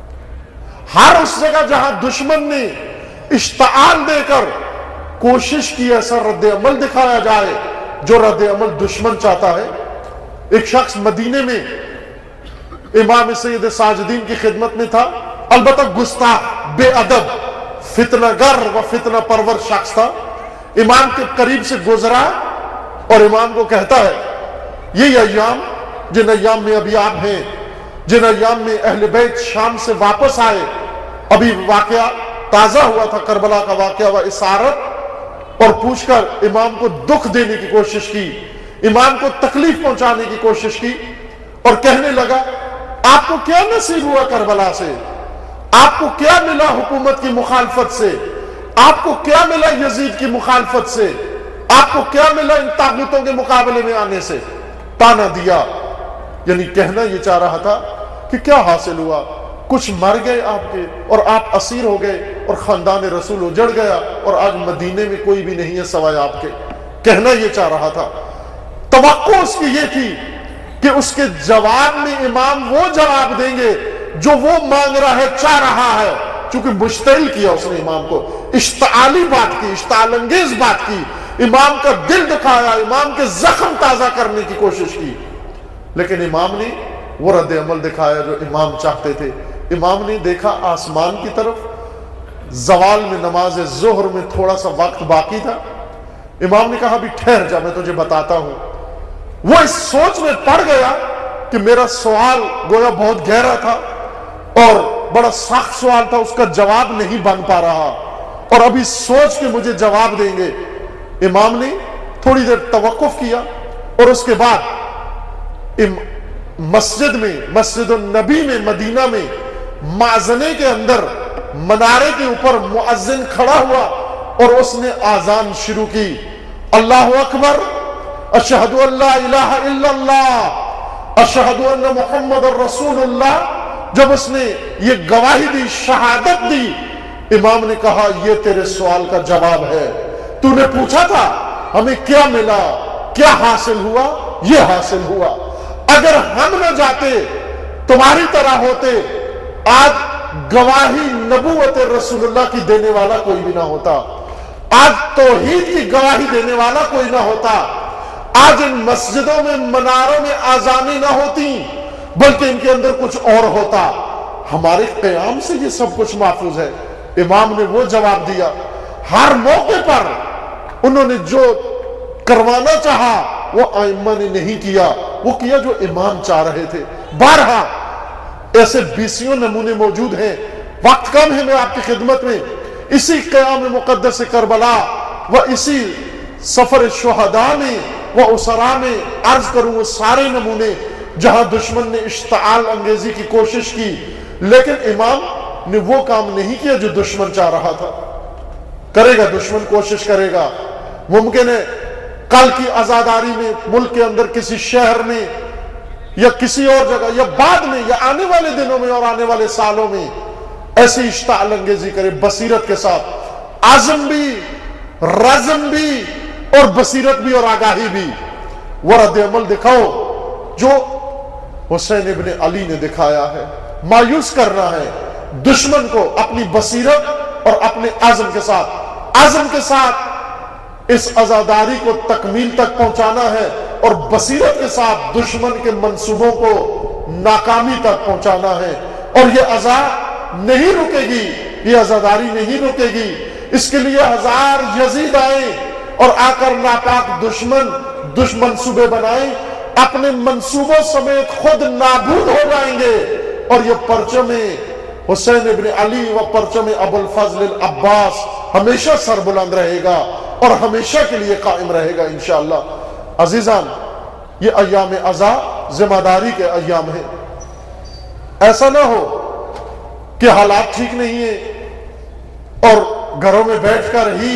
ہر اس جگہ جہاں دشمن نے اشتعال دے کر کوشش کی ایسا رد عمل دکھایا جائے جو رد عمل دشمن چاہتا ہے۔ ایک شخص مدینے میں امام سید ساجدین کی خدمت میں تھا، البتہ گستاخ، بے ادب، فتنہ گر و فتنہ پرور شخص تھا. امام کے قریب سے گزرا اور امام کو کہتا ہے یہی ایام جن ایام میں ابھی آپ ہیں، جن ایام میں اہل بیت شام سے واپس آئے، ابھی واقعہ تازہ ہوا تھا کربلا کا واقعہ، و اسارت، اور پوچھ کر امام کو دکھ دینے کی کوشش کی، امام کو تکلیف پہنچانے کی کوشش کی، اور کہنے لگا آپ کو کیا نصیب ہوا کربلا سے، آپ کو کیا ملا حکومت کی مخالفت سے، آپ کو کیا ملا یزید کی مخالفت سے، آپ کو کیا ملا ان طاغوتوں کے مقابلے میں آنے سے. تانا دیا، یعنی کہنا یہ چاہ رہا تھا کہ کیا حاصل ہوا، کچھ مر گئے آپ کے اور آپ اسیر ہو گئے اور خاندان رسول اجڑ گیا اور آج مدینے میں کوئی بھی نہیں ہے سوائے آپ کے. کہنا یہ چاہ رہا تھا. توقع اس کی یہ تھی کہ اس کے جواب میں امام وہ جواب دیں گے جو وہ مانگ رہا ہے، چاہ رہا ہے. چونکہ مشتعل کیا اس نے امام کو، اشتعالی بات کی، اشتعال انگیز بات کی، امام کا دل دکھایا، امام کے زخم تازہ کرنے کی کوشش کی. لیکن امام نے وہ رد عمل دکھایا جو امام چاہتے تھے. امام نے دیکھا آسمان کی طرف، زوال میں نماز ظہر میں تھوڑا سا وقت باقی تھا. امام نے کہا بھی ٹھہر جا، میں تجھے بتاتا ہوں. وہ اس سوچ میں پڑ گیا کہ میرا سوال گویا بہت گہرا تھا اور بڑا سخت سوال تھا، اس کا جواب نہیں بن پا رہا، اور ابھی سوچ کے مجھے جواب دیں گے. امام نے تھوڑی دیر توقف کیا اور اس کے بعد مسجد میں، مسجد النبی میں، مدینہ میں، معزنے کے اندر منارے کے اوپر مؤذن کھڑا ہوا اور اس نے آذان شروع کی. اللہ اکبر، اشہد ان لا الہ الا اللہ، اشہد ان محمد رسول اللہ. جب اس نے یہ گواہی دی، شہادت دی، امام نے کہا یہ تیرے سوال کا جواب ہے. تو نے پوچھا تھا ہمیں کیا ملا، کیا حاصل ہوا، یہ حاصل ہوا. اگر ہم نہ جاتے، تمہاری طرح ہوتے، آج گواہی نبوت رسول اللہ کی دینے والا کوئی بھی نہ ہوتا، آج توحید کی گواہی دینے والا کوئی نہ ہوتا، آج ان مسجدوں میں، مناروں میں آذانیں نہ ہوتی، بلکہ ان کے اندر کچھ اور ہوتا. ہمارے قیام سے یہ سب کچھ محفوظ ہے. امام نے وہ جواب دیا. ہر موقع پر انہوں نے جو کروانا چاہا وہ ائمہ نے نہیں کیا، وہ کیا جو امام چاہ رہے تھے. بارہا ایسے بیسیوں نمونے موجود ہیں. وقت کم ہے میں آپ کی خدمت میں اسی قیام مقدس کربلا و اسی سفر شہداء میں و اسرا میں عرض کروں وہ سارے نمونے جہاں دشمن نے اشتعال انگیزی کی کوشش کی، لیکن امام نے وہ کام نہیں کیا جو دشمن چاہ رہا تھا. کرے گا دشمن، کوشش کرے گا. ممکن ہے کل کی آزاداری میں ملک کے اندر کسی شہر میں یا کسی اور جگہ یا بعد میں یا آنے والے دنوں میں اور آنے والے سالوں میں ایسی اشتعال انگیزی کرے، بصیرت کے ساتھ، عزم بھی، رزم بھی، اور بصیرت بھی اور آگاہی بھی. وہ رد عمل دکھاؤ جو حسین ابن علی نے دکھایا ہے. مایوس کرنا ہے دشمن کو اپنی بصیرت اور اپنے عزم کے ساتھ، عزم کے ساتھ اس عزاداری کو تکمیل تک پہنچانا ہے اور بصیرت کے ساتھ دشمن کے منصوبوں کو ناکامی تک پہنچانا ہے. اور یہ عزا نہیں رکے گی، یہ عزاداری نہیں رکے گی. اس کے لیے ہزار یزید آئیں اور آ کر ناپاک دشمن دشمن منصوبے بنائیں، اپنے منصوبوں سمیت خود نابود ہو جائیں گے. اور یہ پرچم حسین ابن علی و پرچم ابو الفضل العباس ہمیشہ سر بلند رہے گا اور ہمیشہ کے لیے قائم رہے گا انشاءاللہ. عزیزان، یہ ایام عزا ذمہ داری کے ایام ہیں. ایسا نہ ہو کہ حالات ٹھیک نہیں ہیں اور گھروں میں بیٹھ کر ہی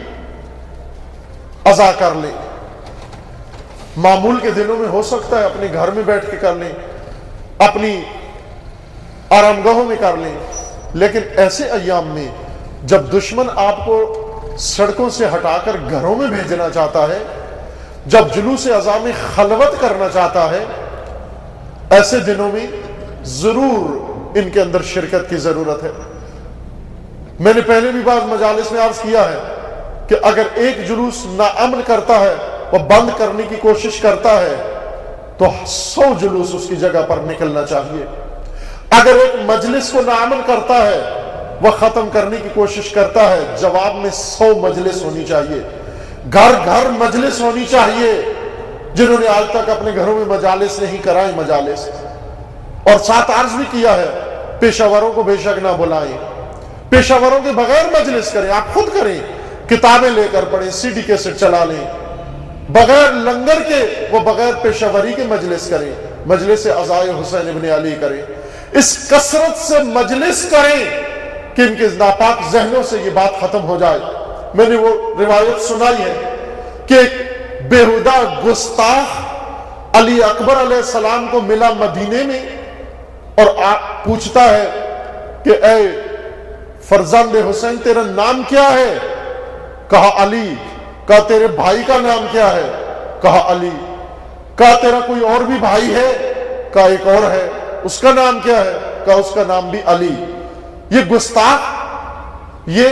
عزا کر لیں. معمول کے دنوں میں ہو سکتا ہے اپنے گھر میں بیٹھ کے کر لیں، اپنی آرام گاہوں میں کر لیں، لیکن ایسے ایام میں جب دشمن آپ کو سڑکوں سے ہٹا کر گھروں میں بھیجنا چاہتا ہے، جب جلوس عزا میں خلوت کرنا چاہتا ہے، ایسے دنوں میں ضرور ان کے اندر شرکت کی ضرورت ہے. میں نے پہلے بھی بعض مجالس میں عرض کیا ہے کہ اگر ایک جلوس ناامن کرتا ہے وہ بند کرنے کی کوشش کرتا ہے تو سو جلوس اس کی جگہ پر نکلنا چاہیے. اگر ایک مجلس کو ناامن کرتا ہے، وہ ختم کرنے کی کوشش کرتا ہے، جواب میں سو مجلس ہونی چاہیے، گھر گھر مجلس ہونی چاہیے۔ جنہوں نے آج تک اپنے گھروں میں مجالس نہیں کرائیں مجالس، اور ساتھ عرض بھی کیا ہے پیشاوروں کو بے شک نہ بلائیں، پیشاوروں کے بغیر مجلس کریں، آپ خود کریں، کتابیں لے کر پڑھیں، سی ڈی کیسٹ چلا لیں، بغیر لنگر کے وہ بغیر پیشاوری کے مجلس کریں، مجلس عزائے حسین ابن علی کریں، اس کثرت سے مجلس کریں کہ ان کے ناپاک ذہنوں سے یہ بات ختم ہو جائے۔ میں نے وہ روایت سنائی ہے کہ ایک بےہودہ گستاخ علی اکبر علیہ السلام کو ملا مدینے میں، اور پوچھتا ہے کہ اے فرزند حسین تیرا نام کیا ہے؟ کہا علی۔ کہا تیرے بھائی کا نام کیا ہے؟ کہا علی۔ کہا تیرا کوئی اور بھی بھائی ہے؟ کہا ایک اور ہے۔ اس کا نام کیا ہے؟ کہا اس کا نام بھی علی۔ یہ گستاخ، یہ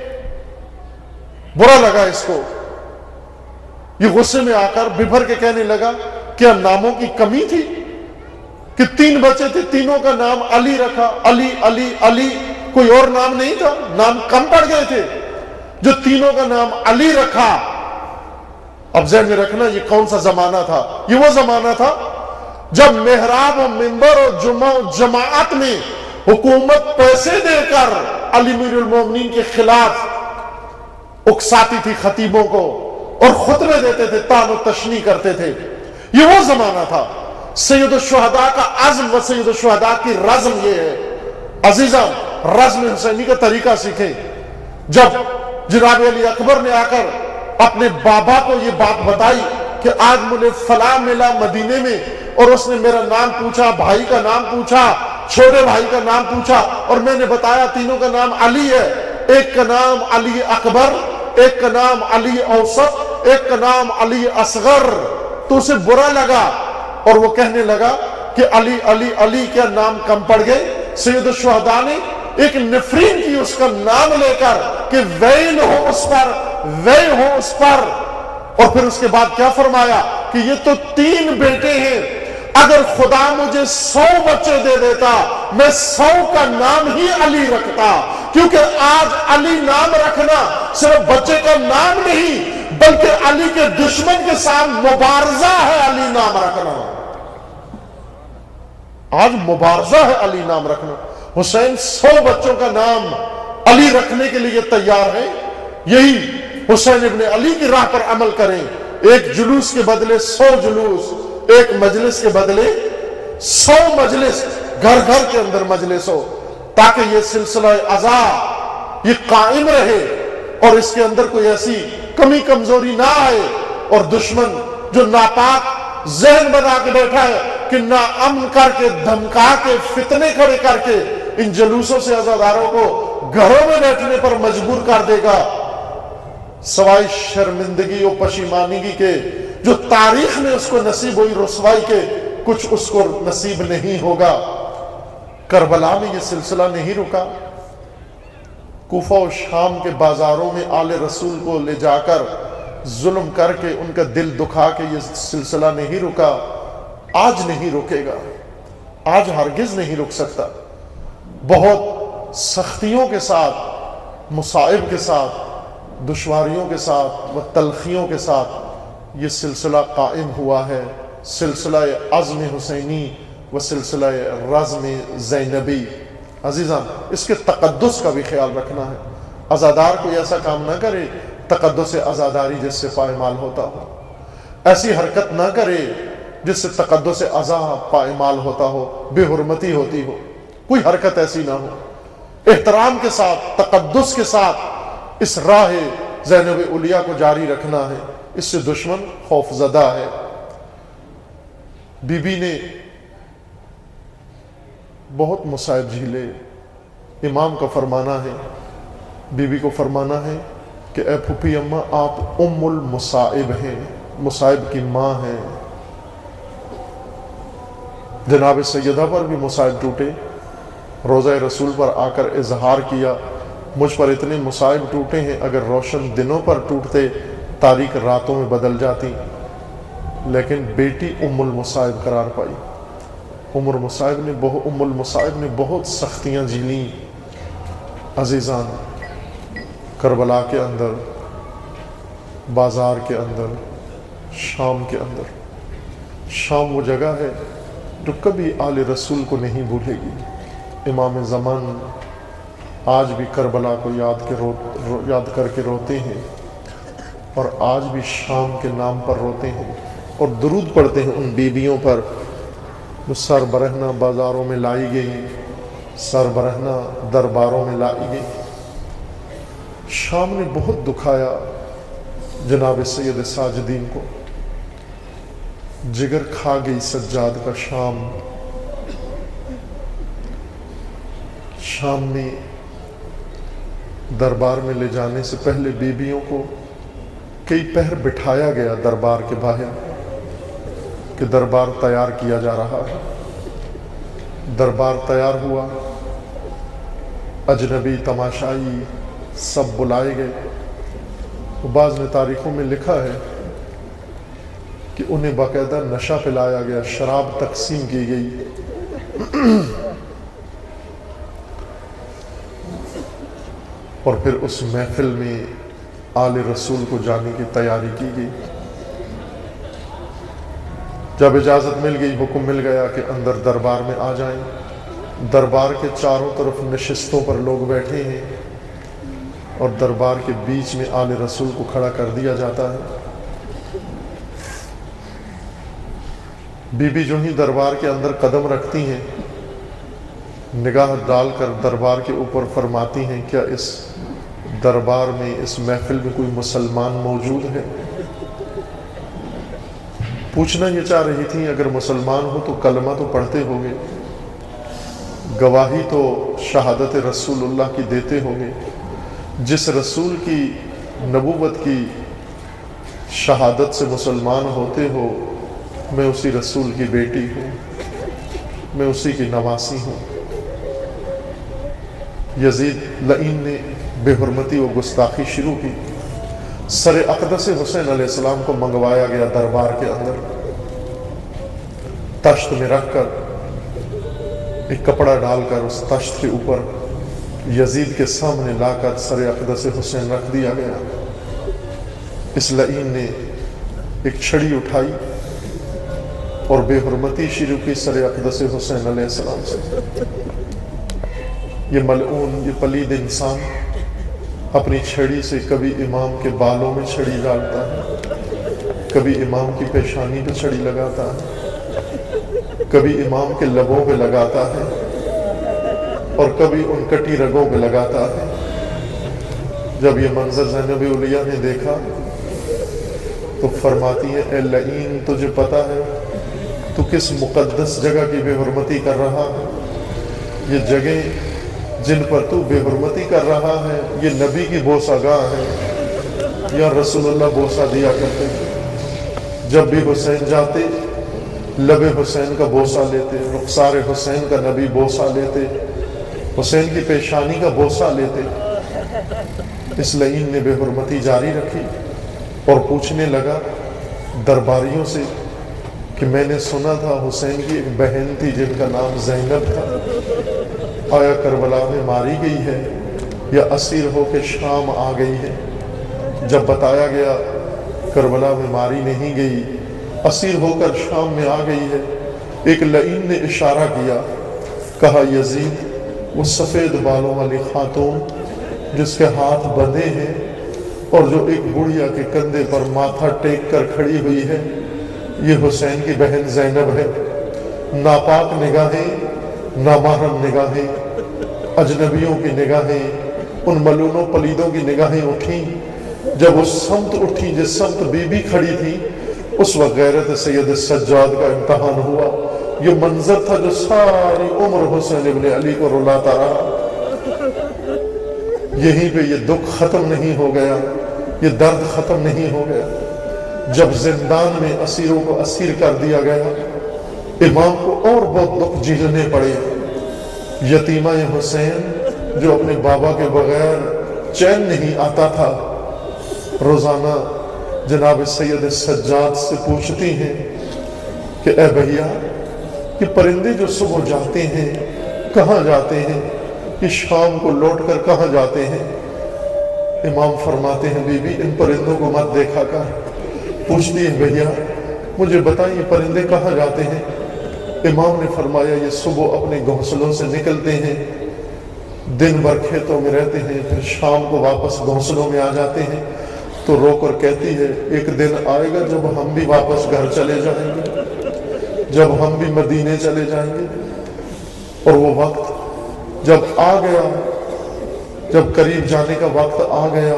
برا لگا اس کو، یہ غصے میں آ کر ببھر کے کہنے لگا کیا ناموں کی کمی تھی کہ تین بچے تھے، تینوں کا نام علی رکھا، علی علی علی، کوئی اور نام نہیں تھا؟ نام کم پڑ گئے تھے جو تینوں کا نام علی رکھا؟ اب ذہن میں رکھنا یہ کون سا زمانہ تھا؟ یہ وہ زمانہ تھا جب محراب و منبر و جمعہ و جماعت میں حکومت پیسے دے کر علی امیر المومنین کے خلاف اکساتی تھی خطیبوں کو، اور خطبے دیتے تھے، طعن و تشنیع کرتے تھے۔ یہ وہ زمانہ تھا۔ سید الشہداء کا عزم و سید الشہداء کی رزم یہ ہے۔ عزیزاں، رزم حسینی کا طریقہ سیکھیں۔ جب جناب علی اکبر نے آ کر اپنے بابا کو یہ بات بتائی کہ آج مجھے فلاں ملا مدینے میں، اور اس نے میرا نام پوچھا، بھائی کا نام پوچھا، چھوٹے بھائی کا نام پوچھا، اور میں نے بتایا تینوں کا نام علی ہے، ایک کا نام علی اکبر، ایک کا نام علی اوسط، ایک کا نام علی اصغر، تو اسے برا لگا اور وہ کہنے لگا کہ علی علی علی کیا نام کم پڑ گئے؟ سید الشہداء نے ایک نفرین کی اس کا نام لے کر کہ ویل ہو اس پر، ویل ہو اس پر، اور پھر اس کے بعد کیا فرمایا کہ یہ تو تین بیٹے ہیں، اگر خدا مجھے سو بچے دے دیتا میں سو کا نام ہی علی رکھتا، کیونکہ آج علی نام رکھنا صرف بچے کا نام نہیں بلکہ علی کے دشمن کے ساتھ مبارزہ ہے۔ علی نام رکھنا آج مبارزہ ہے، علی نام رکھنا۔ حسین سو بچوں کا نام علی رکھنے کے لیے تیار ہے۔ یہی حسین ابن علی کی راہ پر عمل کریں، ایک جلوس کے بدلے سو جلوس، ایک مجلس کے بدلے سو مجلس، گھر گھر کے اندر مجلس ہو، تاکہ یہ سلسلہ عزا یہ قائم رہے اور اس کے اندر کوئی ایسی کمی کمزوری نہ آئے، اور دشمن جو ناپاک ذہن بنا کے بیٹھا ہے کہ نا امن کر کے، دھمکا کے، فتنے کھڑے کر کے ان جلوسوں سے عزاداروں کو گھروں میں بیٹھنے پر مجبور کر دے گا، سوائے شرمندگی و پشیمانگی کے جو تاریخ میں اس کو نصیب ہوئی رسوائی کے، کچھ اس کو نصیب نہیں ہوگا۔ کربلا میں یہ سلسلہ نہیں رکا، کوفہ و شام کے بازاروں میں آل رسول کو لے جا کر ظلم کر کے ان کا دل دکھا کے یہ سلسلہ نہیں رکا، آج نہیں رکے گا، آج ہرگز نہیں رک سکتا۔ بہت سختیوں کے ساتھ، مصائب کے ساتھ، دشواریوں کے ساتھ و تلخیوں کے ساتھ یہ سلسلہ قائم ہوا ہے، سلسلہ عزم حسینی و سلسلہ رزم زینبی۔ عزیزان، اس کے تقدس کا بھی خیال رکھنا ہے۔ عزادار کوئی ایسا کام نہ کرے تقدس عزاداری جس سے پائمال ہوتا ہو، ایسی حرکت نہ کرے جس سے تقدس عزا پائمال ہوتا ہو، بے حرمتی ہوتی ہو، کوئی حرکت ایسی نہ ہو۔ احترام کے ساتھ، تقدس کے ساتھ اس راہ زینب علیہ کو جاری رکھنا ہے، اس سے دشمن خوف زدہ ہے۔ بی بی نے بہت مصائب جھیلے، امام کا فرمانا ہے، بی بی کو فرمانا ہے کہ اے پھوپھی اماں آپ ام المصائب ہیں، مصائب کی ماں ہیں۔ جناب سیدہ پر بھی مصائب ٹوٹے، روضہ رسول پر آ کر اظہار کیا مجھ پر اتنے مصائب ٹوٹے ہیں، اگر روشن دنوں پر ٹوٹتے تاریک راتوں میں بدل جاتی، لیکن بیٹی ام المصائب قرار پائی۔ ام المصائب نے بہت ام المصائب نے بہت سختیاں جھیلیں عزیزان، کربلا کے اندر، بازار کے اندر، شام کے اندر۔ شام وہ جگہ ہے جو کبھی آل رسول کو نہیں بھولے گی۔ امام زمان آج بھی کربلا کو یاد کے رو یاد کر کے روتے ہیں، اور آج بھی شام کے نام پر روتے ہیں اور درود پڑھتے ہیں ان بیویوں پر جو سر برہنہ بازاروں میں لائی گئی، سر برہنہ درباروں میں لائی گئی۔ شام نے بہت دکھایا جناب سید ساجدین کو، جگر کھا گئی سجاد کا شام۔ شام میں دربار میں لے جانے سے پہلے بیبیوں کو کئی پہر بٹھایا گیا دربار کے باہر کہ دربار تیار کیا جا رہا ہے۔ دربار تیار ہوا، اجنبی تماشائی سب بلائے گئے۔ بعض نے تاریخوں میں لکھا ہے کہ انہیں باقاعدہ نشہ پلایا گیا، شراب تقسیم کی گئی، اور پھر اس محفل میں آل رسول کو جانے کی تیاری کی گئی۔ جب اجازت مل گئی، حکم مل گیا کہ اندر دربار میں آ جائیں۔ دربار کے چاروں طرف نشستوں پر لوگ بیٹھے ہیں اور دربار کے بیچ میں آل رسول کو کھڑا کر دیا جاتا ہے۔ بی بی جو ہی دربار کے اندر قدم رکھتی ہیں، نگاہ ڈال کر دربار کے اوپر فرماتی ہیں، کیا اس دربار میں، اس محفل میں کوئی مسلمان موجود ہے؟ پوچھنا یہ چاہ رہی تھی اگر مسلمان ہو تو کلمہ تو پڑھتے ہوگے، گواہی تو شہادت رسول اللہ کی دیتے ہوگے۔ جس رسول کی نبوت کی شہادت سے مسلمان ہوتے ہو، میں اسی رسول کی بیٹی ہوں، میں اسی کی نواسی ہوں۔ یزید لعین نے بے حرمتی و گستاخی شروع کی۔ سر اقدس حسین علیہ السلام کو منگوایا گیا دربار کے اندر، تشت میں رکھ کر، ایک کپڑا ڈال کر اس تشت کے اوپر یزید کے سامنے لا کر سر اقدس حسین رکھ دیا گیا۔ اس لعین نے ایک چھڑی اٹھائی اور بے حرمتی شروع کی سر اقدس حسین علیہ السلام سے۔ یہ ملعون، یہ پلید انسان اپنی چھڑی سے کبھی امام کے بالوں میں چھڑی ڈالتا ہے، کبھی امام کی پیشانی پہ چھڑی لگاتا ہے، کبھی امام کے لبوں پہ لگاتا ہے، اور کبھی ان کٹی رگوں پہ لگاتا ہے۔ جب یہ منظر زینب اولیاء نے دیکھا تو فرماتی ہے، اے لعین، تجھے پتا ہے تو کس مقدس جگہ کی بے حرمتی کر رہا ہے؟ یہ جگہ جن پر تو بے حرمتی کر رہا ہے، یہ نبی کی بوسہ گاہ ہے، یا رسول اللہ بوسہ دیا کرتے ہیں۔ جب بھی حسین جاتے، لب حسین کا بوسہ لیتے، رخسار حسین کا نبی بوسہ لیتے، حسین کی پیشانی کا بوسہ لیتے۔ اس لعین نے بے حرمتی جاری رکھی اور پوچھنے لگا درباریوں سے کہ میں نے سنا تھا حسین کی ایک بہن تھی جن کا نام زینب تھا، آیا کربلا میں ماری گئی ہے یا اسیر ہو کے شام آ گئی ہے؟ جب بتایا گیا کربلا میں ماری نہیں گئی، اسیر ہو کر شام میں آ گئی ہے، ایک لعین نے اشارہ کیا، کہا یزید وہ سفید بالوں والی خاتون جس کے ہاتھ بندھے ہیں اور جو ایک بڑھیا کے کندھے پر ماتھا ٹیک کر کھڑی ہوئی ہے، یہ حسین کی بہن زینب ہے۔ ناپاک نگاہیں، نامحرم نگاہیں، اجنبیوں کی نگاہیں، ان ملونوں پلیدوں کی نگاہیں اٹھیں۔ جب اس سمت اٹھی جس سمت بی بی کھڑی تھی، اس وقت غیرت سید سجاد کا امتحان ہوا۔ یہ منظر تھا جو ساری عمر حسین ابن علی کو رلاتا رہا۔ یہیں پہ یہ دکھ ختم نہیں ہو گیا، یہ درد ختم نہیں ہو گیا۔ جب زندان میں اسیروں کو اسیر کر دیا گیا، امام کو اور بہت دکھ جھیلنے پڑے۔ یتیمہ حسین جو اپنے بابا کے بغیر چین نہیں آتا تھا، روزانہ جناب سید سجاد سے پوچھتی ہیں کہ اے بھیا کہ پرندے جو صبح جاتے ہیں کہاں جاتے ہیں، کہ شام کو لوٹ کر کہاں جاتے ہیں؟ امام فرماتے ہیں بی بی ان پرندوں کو مت دیکھا کر۔ پوچھتی ہے بھیا مجھے بتائیں یہ پرندے کہاں جاتے ہیں؟ امام نے فرمایا یہ صبح اپنے گھونسلوں سے نکلتے ہیں، دن بھر کھیتوں میں رہتے ہیں، پھر شام کو واپس گھونسلوں میں آ جاتے ہیں۔ تو رو کر کہتی ہے ایک دن آئے گا جب ہم بھی واپس گھر چلے جائیں گے، جب ہم بھی مدینے چلے جائیں گے۔ اور وہ وقت جب آ گیا، جب قریب جانے کا وقت آ گیا،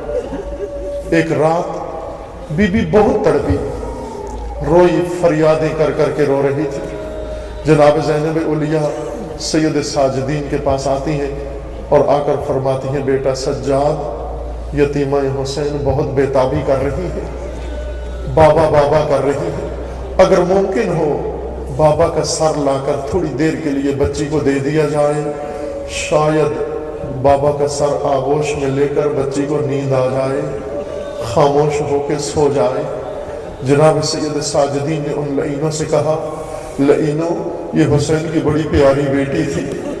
ایک رات بی بی بہت تڑپی، روئی، فریادیں کر کر کے رو رہی تھی۔ جناب زینب اولیاء سید ساجدین کے پاس آتی ہیں اور آ کر فرماتی ہیں بیٹا سجاد، یتیمہ حسین بہت بےتابی کر رہی ہے، بابا بابا کر رہی ہے، اگر ممکن ہو بابا کا سر لا کر تھوڑی دیر کے لیے بچی کو دے دیا جائے، شاید بابا کا سر آغوش میں لے کر بچی کو نیند آ جائے، خاموش ہو کے سو جائے۔ جناب سید ساجدین نے ان لعینوں سے کہا لعینوں یہ حسین کی بڑی پیاری بیٹی تھی،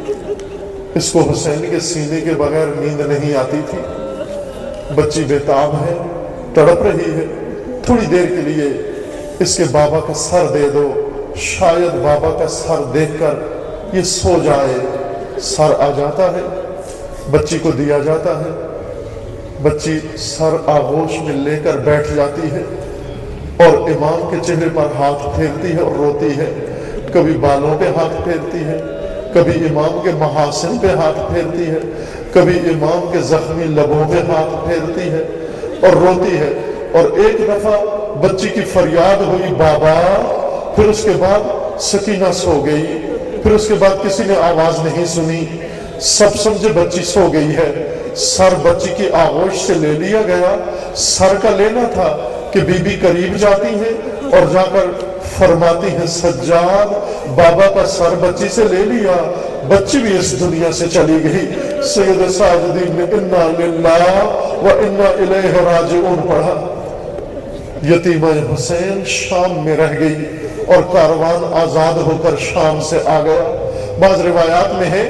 اس کو حسین کے سینے کے بغیر نیند نہیں آتی تھی، بچی بےتاب ہے، تڑپ رہی ہے، تھوڑی دیر کے لیے اس کے بابا کا سر دے دو، شاید بابا کا سر دیکھ کر یہ سو جائے۔ سر آ جاتا ہے، بچی کو دیا جاتا ہے، بچی سر آغوش میں لے کر بیٹھ جاتی ہے اور امام کے چہرے پر ہاتھ پھیرتی ہے اور روتی ہے، کبھی بالوں پہ ہاتھ پھیرتی ہے، کبھی امام کے محاسن پہ ہاتھ پھیرتی ہے، کبھی امام کے زخمی لبوں پہ ہاتھ پھیرتی ہے اور روتی ہے۔ اور ایک دفعہ بچی کی فریاد ہوئی بابا، پھر اس کے بعد سکینہ سو گئی، پھر اس کے بعد کسی نے آواز نہیں سنی، سب سمجھے بچی سو گئی ہے۔ سر بچی کی آغوش سے لے لیا گیا، سر کا لینا تھا کہ بی بی قریب جاتی ہیں اور جا کر فرماتی ہیں سجاد بابا کا سر بچی سے لے لیا، بچی بھی اس دنیا سے چلی گئی۔ سید ساجدین نے انا للہ و انا الیہ راجعون پڑھا۔ یتیمہ حسین شام میں رہ گئی اور کاروان آزاد ہو کر شام سے آ گیا۔ بعض روایات میں ہے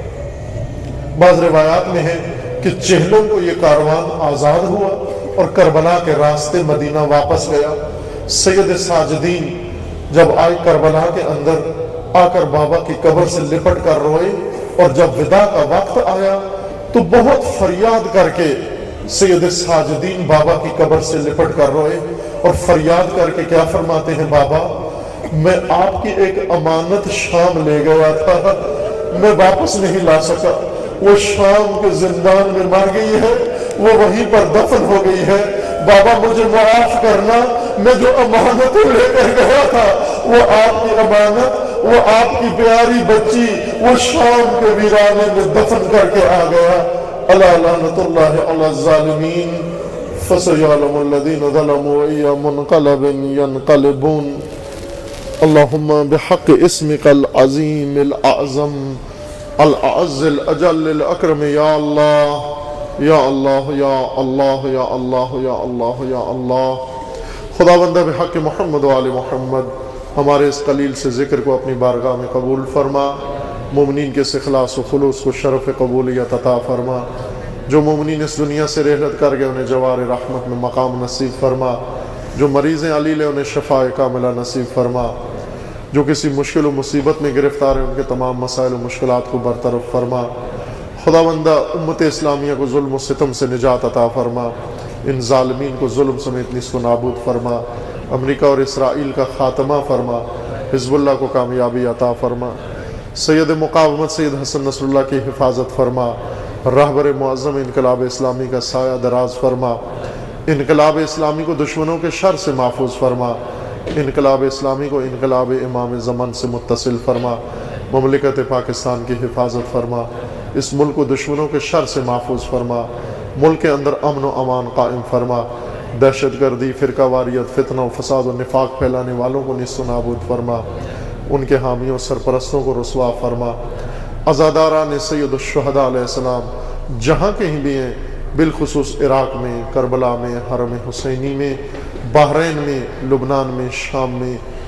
بعض روایات میں ہے کہ چہلوں کو یہ کاروان آزاد ہوا اور کربلا کے راستے مدینہ واپس گیا۔ سید ساجدین جب آئے کربلا کے اندر، آ کر بابا کی قبر سے لپٹ کر روئے، اور جب وداع کا وقت آیا تو بہت فریاد کر کے سید ساجدین بابا کی قبر سے لپٹ کر روئے اور فریاد کر کے کیا فرماتے ہیں بابا میں آپ کی ایک امانت شام لے گیا تھا، میں واپس نہیں لا سکا، وہ شام کے زندان میں مر گئی ہے، وہ وہیں پر دفن ہو گئی ہے، بابا مجھے معاف کرنا، میں جو امانت لے کر گیا تھا وہ آپ کی امانت، وہ آپ کی پیاری بچی وہ شام کے ویرانے میں دفن کر کے آ گیا۔ الا لعنت اللہ علی الظالمین فسیعلم الذین ظلموا ای منقلب ینقلبون۔ اللہم بحق اسمک العظیم الاعظم العز الاجل الاکرم یا اللہ یا اللہ یا اللہ یا اللہ یا اللہ یا اللہ۔ خداوندہ بحق محمد و آل محمد ہمارے اس قلیل سے ذکر کو اپنی بارگاہ میں قبول فرما، مومنین کے اخلاص و خلوص کو شرف قبولیت عطا فرما، جو مومنین اس دنیا سے رحلت کر گئے انہیں جوار رحمت میں مقام نصیب فرما، جو مریض علیل انہیں شفاء کاملہ نصیب فرما، جو کسی مشکل و مصیبت میں گرفتار ہیں ان کے تمام مسائل و مشکلات کو برطرف فرما۔ خداوندہ امت اسلامیہ کو ظلم و ستم سے نجات عطا فرما، ان ظالمین کو ظلم سمیت نصف و نابود فرما، امریکہ اور اسرائیل کا خاتمہ فرما، حزب اللہ کو کامیابی عطا فرما، سید مقاومت سید حسن نصر اللہ کی حفاظت فرما، رہبر معظم انقلاب اسلامی کا سایہ دراز فرما، انقلاب اسلامی کو دشمنوں کے شر سے محفوظ فرما، انقلاب اسلامی کو انقلاب امام زمان سے متصل فرما، مملکت پاکستان کی حفاظت فرما، اس ملک کو دشمنوں کے شر سے محفوظ فرما، ملک کے اندر امن و امان قائم فرما، دہشت گردی، فرقہ واریت، فتنہ و فساد و نفاق پھیلانے والوں کو نصف و نابود فرما، ان کے حامیوں سرپرستوں کو رسوا فرما، عزاداران سید الشہداء علیہ السلام جہاں کہیں بھی ہیں، بالخصوص عراق میں، کربلا میں، حرم حسینی میں، بحرین میں، لبنان میں، شام میں،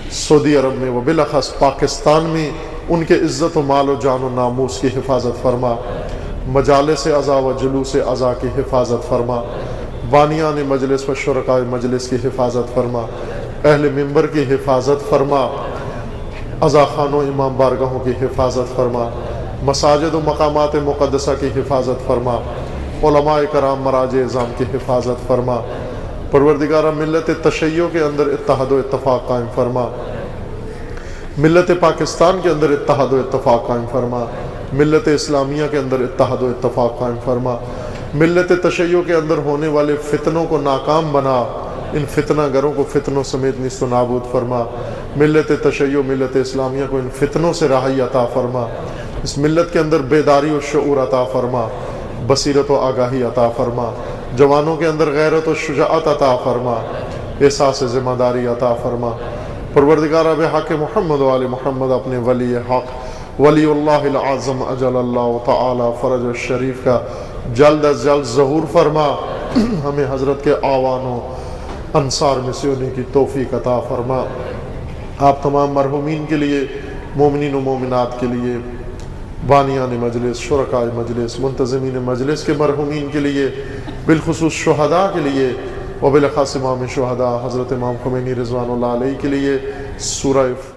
सऊदी अरब में व बिलखस पाकिस्तान में उनके इज़्ज़त व माल व जान व नामूस की हिफाजत फरमा, मजालिस अज़ा व जुलूस अज़ा की हिफाजत फरमा, बानियान मजलिस व शुरकाए मजलिस की हिफाजत फरमा, अहले मिंबर की हिफाजत फरमा, अज़ा खानों इमाम बारगाहों की हिफाजत फरमा, मसाजिद व मकामात मुक़द्दसा की हिफाजत फरमा, उलमाए कराम मराज इज़ाम की हिफाजत फरमा। परवरदिगारा मिल्लत तशय्यो के अंदर इत्तेहाद व इत्तफ़ाक़ कायम फरमा, मिल्लत पाकिस्तान के अंदर इत्तेहाद व इत्तफ़ाक़ कायम फरमा, मिल्लत इस्लामिया के अंदर इत्तेहाद व इत्तफ़ाक़ कायम फरमा, मिल्लत तशय्यो के अंदर होने वाले फितनों को नाकाम बना, इन फितना गरों को फितनों समेत निस्त नाबूद फरमा, मिल्लत तशय्यो मिल्लत इस्लामिया को इन फितनों से राहई अता फरमा, इस मिल्लत के अंदर बेदारी और शऊर अता फरमा, बसीरत व आगाही अता फरमा, जवानों के अंदर गैरत व शुजाअत अता फरमा, एहसास ज़िम्मेदारी अता फरमा। परवरदिगारा बेहक़ मुहम्मद व आले मुहम्मद अपने वली हक़ वलीउल्लाहिल आज़म अजलल्लाहु तआला फ़रज शरीफ का जल्द अज जल्द ज़हूर फरमा, हमें हज़रत के आवानों अंसार में से होने की तौफ़ीक़ अता फरमा। आप तमाम मरहूमीन के लिए, मोमिनीन व मोमिनात के लिए, बानियान मजलिस, शुरकाए मजलिस, मुंतज़मीन मजलिस के मरहूमीन के लिए, बिलखुसूस शुहदा के लिए व बिलख़ास इमाम शुहदा हज़रत इमाम ख़ुमैनी रिज़वानुल्लाह अलैहि के लिए सूरह